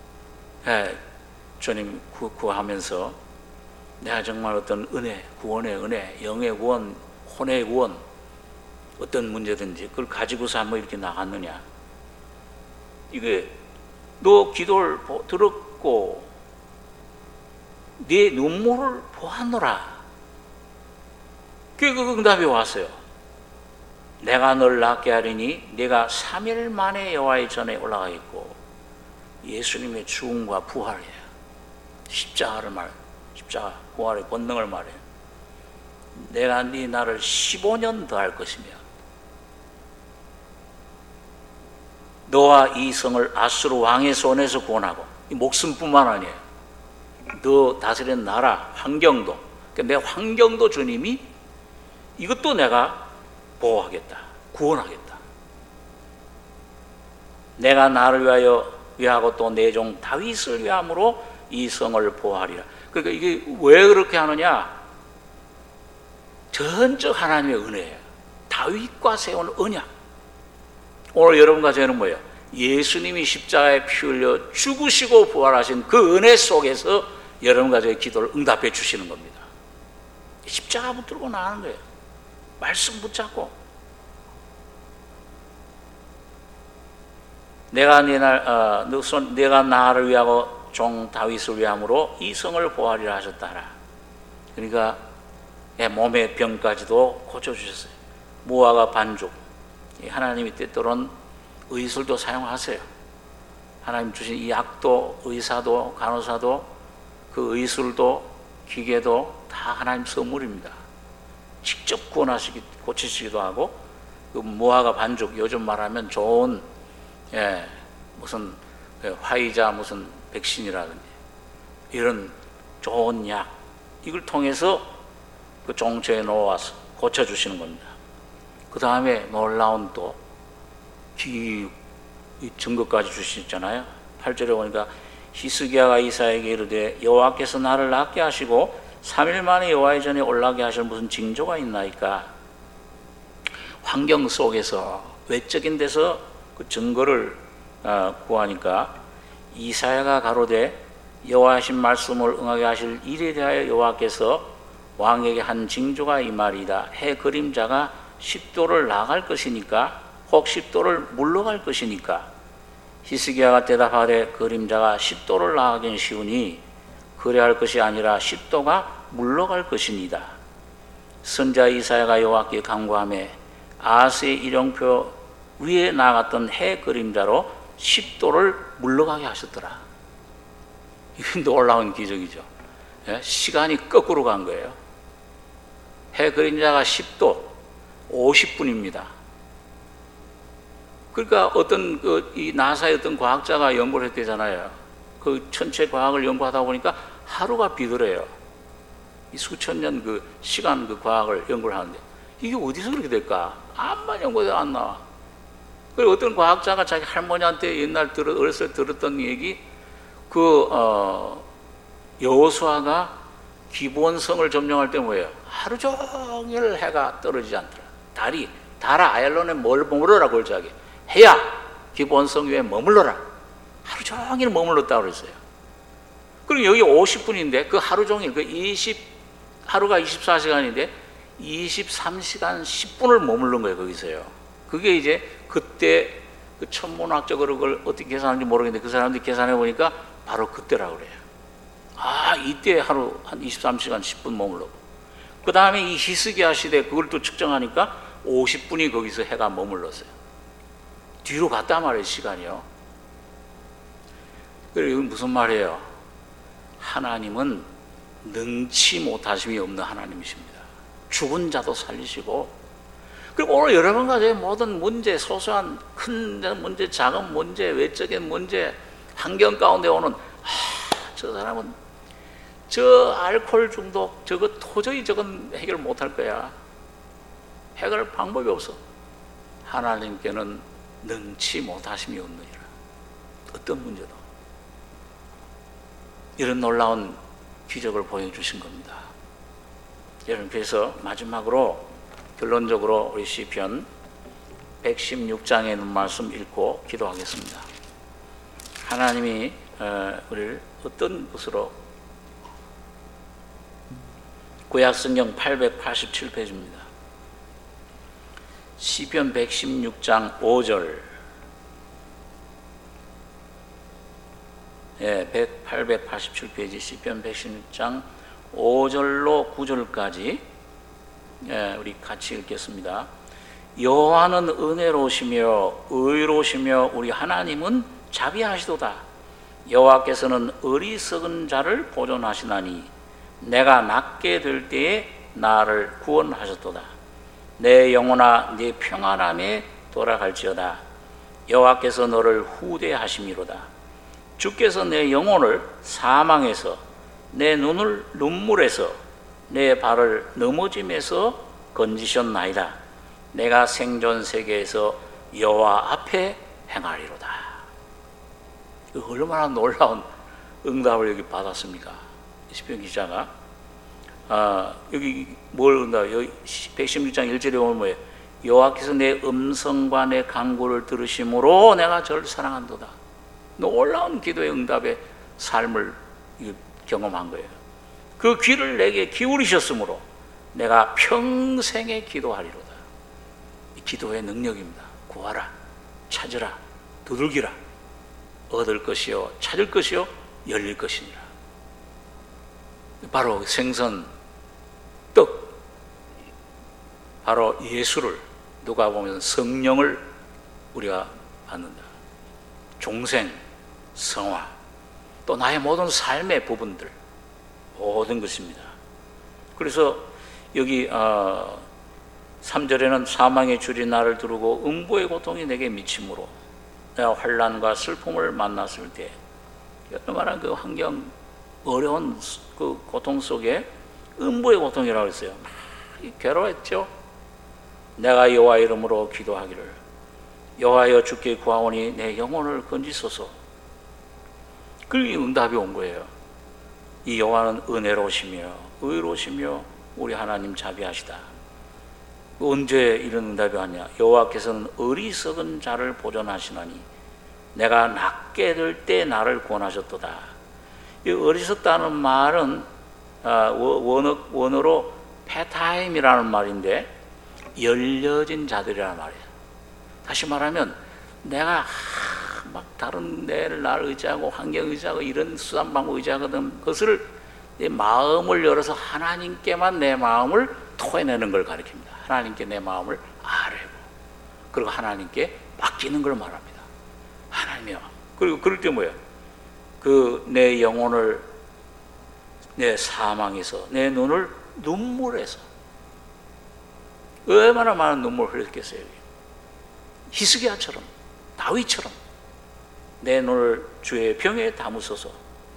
주님 구하면서 내가 정말 어떤 은혜, 구원의 은혜, 영의 구원, 혼의 구원, 어떤 문제든지 그걸 가지고서 한번 이렇게 나갔느냐. 이게 너 기도를 들었고 네 눈물을 보았노라. 그 응답이 왔어요. 내가 널 낫게 하리니 네가 3일 만에 여호와의 전에 올라가겠고. 예수님의 죽음과 부활이에요. 십자가를 말해요. 십자가 부활의 권능을 말해요. 내가 네 나를 15년 더 할 것이며 너와 이 성을 아수르 왕의 손에서 구원하고, 이 목숨뿐만 아니에요. 너 다스리는 나라, 환경도, 그러니까 내 환경도 주님이 이것도 내가 보호하겠다, 구원하겠다. 내가 나를 위하고 또 내 종 다윗을 위함으로 이 성을 보호하리라. 그러니까 이게 왜 그렇게 하느냐? 전적 하나님의 은혜예요. 다윗과 세운 언약. 오늘 여러분과 저는 뭐예요? 예수님이 십자가에 피 흘려 죽으시고 부활하신 그 은혜 속에서 여러분과 저의 기도를 응답해 주시는 겁니다. 십자가 붙들고 나가는 거예요. 말씀 붙잡고. 내가 나를 위하고 종 다윗을 위함으로 이 성을 보호하리라 하셨다. 그러니까 몸의 병까지도 고쳐주셨어요. 무화과 반죽, 하나님이 때때로는 의술도 사용하세요. 하나님 주신 이 약도, 의사도, 간호사도, 그 의술도, 기계도 다 하나님 선물입니다. 직접 고치시기도 하고, 그 무화과 반죽, 요즘 말하면 좋은 무슨 화이자 무슨 백신이라든지 이런 좋은 약, 이걸 통해서 그 종처에 놓아서 고쳐주시는 겁니다. 그 다음에 놀라운 또 증거까지 주시잖아요. 8절에 보니까 히스기야가 이사야에게 이르되 여호와께서 나를 낫게 하시고 3일 만에 여호와의 전에 올라가게 하실 무슨 징조가 있나이까. 환경 속에서 외적인 데서 그 증거를 구하니까 이사야가 가로되 여호와 하신 말씀을 응하게 하실 일에 대하여 여호와께서 왕에게 한 징조가 이 말이다. 해 그림자가 10도를 나갈 것이니까, 혹 10도를 물러갈 것이니까. 히스기야가 대답하되 그림자가 10도를 나가긴 쉬우니 그래 할 것이 아니라 10도가 물러갈 것이니다. 선자 이사야가 여호와께 간구하며 아하스의 일용표 위에 나갔던 해 그림자로 10도를 물러가게 하셨더라. 이건 놀라운 기적이죠. 시간이 거꾸로 간 거예요. 해 그림자가 10도, 50분입니다. 그러니까 어떤 이 나사의 어떤 과학자가 연구를 했대잖아요. 그 천체 과학을 연구하다 보니까 하루가 비더래요. 이 수천 년 그 시간 그 과학을 연구를 하는데 이게 어디서 그렇게 될까? 암만 연구해도 안 나와. 그리고 어떤 과학자가 자기 할머니한테 옛날 어렸을 때 들었던 얘기, 여호수아가 기브온성을 점령할 때 뭐예요? 하루 종일 해가 떨어지지 않더라. 달아 아얄론에 머물러라 골짜기. 해야 기브온성 위에 머물러라. 하루 종일 머물렀다고 그랬어요. 그리고 여기 50분인데 그 하루 종일 하루가 24시간인데 23시간 10분을 머무른 거예요. 거기서요. 그게 이제 그때 그 천문학적으로 그걸 어떻게 계산하는지 모르겠는데 그 사람들이 계산해 보니까 바로 그때라고 그래요. 이때 하루 한 23시간 10분 머물렀고, 그 다음에 이 히스기야 시대 그걸 또 측정하니까 50분이 거기서 해가 머물렀어요. 뒤로 갔단 말이에요, 시간이요. 그리고 이건 무슨 말이에요? 하나님은 능치 못하심이 없는 하나님이십니다. 죽은 자도 살리시고, 그리고 오늘 여러분과 저의 모든 문제, 소소한 큰 문제, 작은 문제, 외적인 문제, 환경 가운데 오는 저 사람은 저 알코올 중독 저거 도저히 저건 해결 못할 거야. 해결할 방법이 없어. 하나님께는 능치 못하심이 없느니라. 어떤 문제도. 이런 놀라운 기적을 보여주신 겁니다. 여러분, 그래서 마지막으로 결론적으로 우리 시편 116장에 있는 말씀 읽고 기도하겠습니다. 하나님이 우리를 어떤 것으로, 구약성경 887페이지입니다. 시편 116장 5절, 887페이지 시편 116장 5절로 9절까지 우리 같이 읽겠습니다. 여호와는 은혜로우시며 의로우시며 우리 하나님은 자비하시도다. 여호와께서는 어리석은 자를 보존하시나니 내가 낫게 될 때에 나를 구원하셨도다. 내 영혼아 네 평안함에 돌아갈지어다. 여호와께서 너를 후대하심이로다. 주께서 내 영혼을 사망에서, 내 눈을 눈물에서, 내 발을 넘어짐에서 건지셨나이다. 내가 생존 세계에서 여호와 앞에 행하리로다. 얼마나 놀라운 응답을 여기 받았습니까? 시편 기자가 여기 뭘 응답? 여기 116장 1절에 보면 뭐예요? 여호와께서 내 음성과 내 간구를 들으심으로 내가 저를 사랑한도다. 놀라운 기도의 응답의 삶을 경험한 거예요. 그 귀를 내게 기울이셨으므로 내가 평생에 기도하리로다. 이 기도의 능력입니다. 구하라, 찾으라, 두들기라. 얻을 것이요 찾을 것이요 열릴 것이니라. 바로 생선, 떡, 바로 예수를, 누가 보면 성령을 우리가 받는다. 종생, 성화, 또 나의 모든 삶의 부분들, 모든 것입니다. 그래서 여기 3절에는 사망의 줄이 나를 두르고 음부의 고통이 내게 미침으로 내가 환난과 슬픔을 만났을 때, 얼마나 그 환경, 어려운 그 고통 속에 음부의 고통이라고 했어요. 괴로웠죠. 내가 여호와 이름으로 기도하기를, 여호와여 주께 구하오니 내 영혼을 건지소서. 그게 응답이 온 거예요. 이 여호와는 은혜로우시며 의로우시며 우리 하나님 자비하시다. 언제 이런 응답이 왔냐? 여호와께서는 어리석은 자를 보존하시나니 내가 낫게 될 때 나를 구원하셨도다. 이 어리석다는 말은 원어로 페타임이라는 말인데 열려진 자들이라는 말이에요. 다시 말하면 내가 막 다른 데를 나를 의지하고 환경 의지하고 이런 수단 방법 의지하거든, 그것을 내 마음을 열어서 하나님께만 내 마음을 토해내는 걸 가리킵니다. 하나님께 내 마음을 아뢰고, 그리고 하나님께 맡기는 걸 말합니다. 하나님이요. 그리고 그럴 때 뭐예요? 그 내 영혼을 내 사망에서, 내 눈을 눈물에서, 얼마나 많은 눈물을 흘렸겠어요. 히스기야처럼, 다윗처럼 내 눈을 주의 병에 담으소서.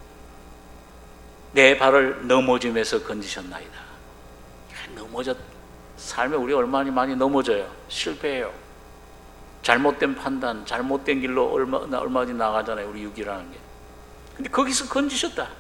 내 발을 넘어짐에서 건지셨나이다. 삶에 우리 얼마나 많이 넘어져요. 실패해요. 잘못된 판단, 잘못된 길로 얼마든지 나가잖아요. 우리 육이라는 게. 근데 거기서 건지셨다.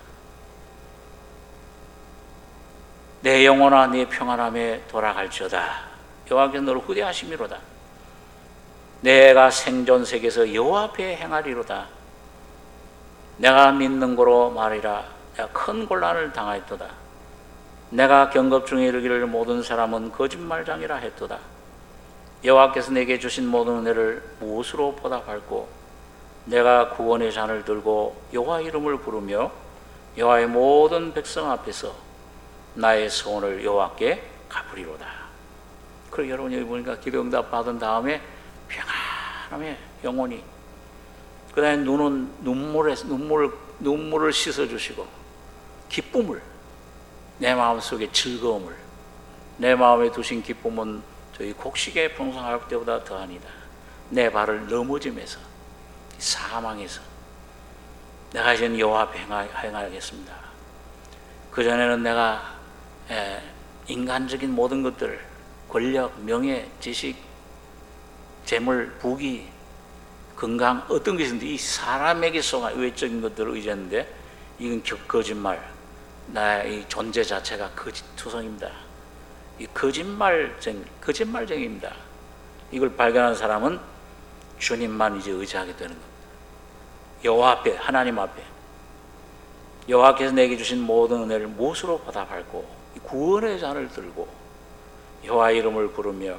내 영혼아 네 평안함에 돌아갈지어다. 여호와께서 너를 후대하심이로다. 내가 생존 세계에서 여호와 앞에 행하리로다. 내가 믿는 거로 말이라. 내가 큰 곤란을 당하였도다. 내가 경급 중에 이르기를 모든 사람은 거짓말장이라 했도다. 여호와께서 내게 주신 모든 은혜를 무엇으로 보답할꼬? 내가 구원의 잔을 들고 여호와 이름을 부르며 여호와의 모든 백성 앞에서 나의 소원을 여호와께 갚으리로다. 그리고 여러분 여기 보니까 기도 응답 받은 다음에 평안함에 영혼이, 그 다음에 눈은 눈물을 씻어주시고, 기쁨을, 내 마음속에 즐거움을, 내 마음에 두신 기쁨은 저희 곡식에 풍성할 때보다 더하니다. 내 발을 넘어짐에서, 사망에서 내가 이제는 여호와 앞에 행하겠습니다. 그전에는 내가 인간적인 모든 것들, 권력, 명예, 지식, 재물, 부귀, 건강 어떤 것이든지 이 사람에게 속한 외적인 것들을 의지하는데 이건 거짓말, 나의 이 존재 자체가 거짓투성입니다. 이 거짓말쟁이입니다. 이걸 발견한 사람은 주님만 이제 의지하게 되는 겁니다. 여호와 앞에, 하나님 앞에 여호와께서 내게 주신 모든 은혜를 무엇으로 보답할꼬? 구원의 잔을 들고 여호와 이름을 부르며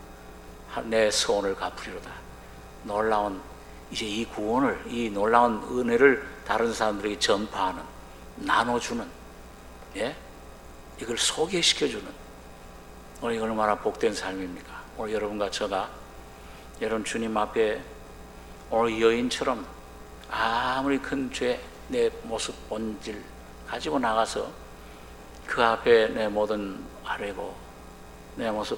내 소원을 갚으리로다. 놀라운 이제 이 구원을, 이 놀라운 은혜를 다른 사람들에게 전파하는, 나눠주는, 예? 이걸 소개시켜주는, 오늘 이거 얼마나 복된 삶입니까? 오늘 여러분과 저가 여러분 주님 앞에 오늘 여인처럼 아무리 큰 죄, 내 모습 본질 가지고 나가서 그 앞에 내 모든 아뢰고 내 모습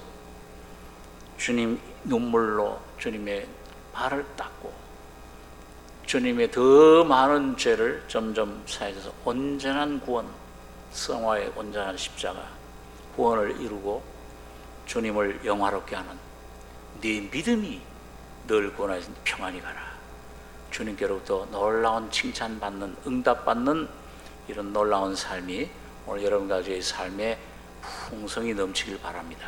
주님 눈물로 주님의 발을 닦고 주님의 더 많은 죄를 점점 사해져서 온전한 구원, 성화의 온전한 십자가 구원을 이루고 주님을 영화롭게 하는 네 믿음이 늘 구원하신 평안히 가라. 주님께로부터 놀라운 칭찬받는, 응답받는 이런 놀라운 삶이 오늘 여러분 가족의 삶에 풍성이 넘치길 바랍니다.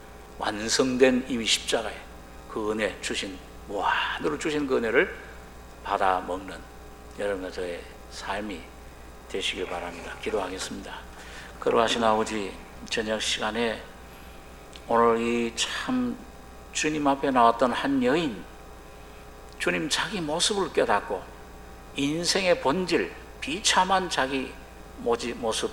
완성된 이미 십자가에 그 은혜 주신, 무한으로 주신 그 은혜를 받아 먹는 여러분과 저의 삶이 되시길 바랍니다. 기도하겠습니다. 거룩하신 아버지, 저녁 시간에 오늘 이 참 주님 앞에 나왔던 한 여인, 주님 자기 모습을 깨닫고 인생의 본질, 비참한 자기 모습,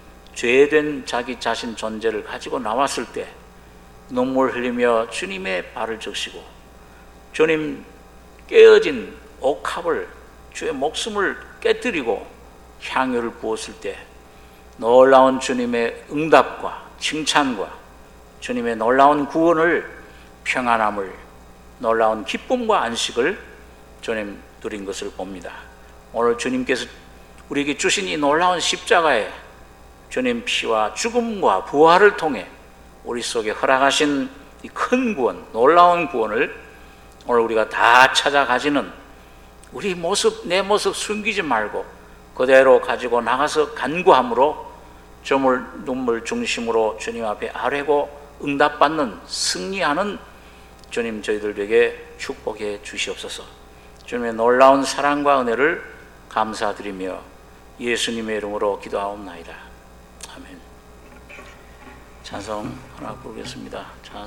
죄된 자기 자신 존재를 가지고 나왔을 때 눈물 흘리며 주님의 발을 적시고 주님 깨어진 옥합을, 주의 목숨을 깨뜨리고 향유를 부었을 때 놀라운 주님의 응답과 칭찬과 주님의 놀라운 구원을, 평안함을, 놀라운 기쁨과 안식을 주님 누린 것을 봅니다. 오늘 주님께서 우리에게 주신 이 놀라운 십자가에 주님 피와 죽음과 부활을 통해 우리 속에 허락하신 이 큰 구원, 놀라운 구원을 오늘 우리가 다 찾아가지는 우리 모습, 내 모습 숨기지 말고 그대로 가지고 나가서 간구함으로 눈물 중심으로 주님 앞에 아뢰고 응답받는, 승리하는 주님 저희들에게 축복해 주시옵소서. 주님의 놀라운 사랑과 은혜를 감사드리며 예수님의 이름으로 기도하옵나이다. 아멘. 찬송 하나 부르겠습니다. 찬송.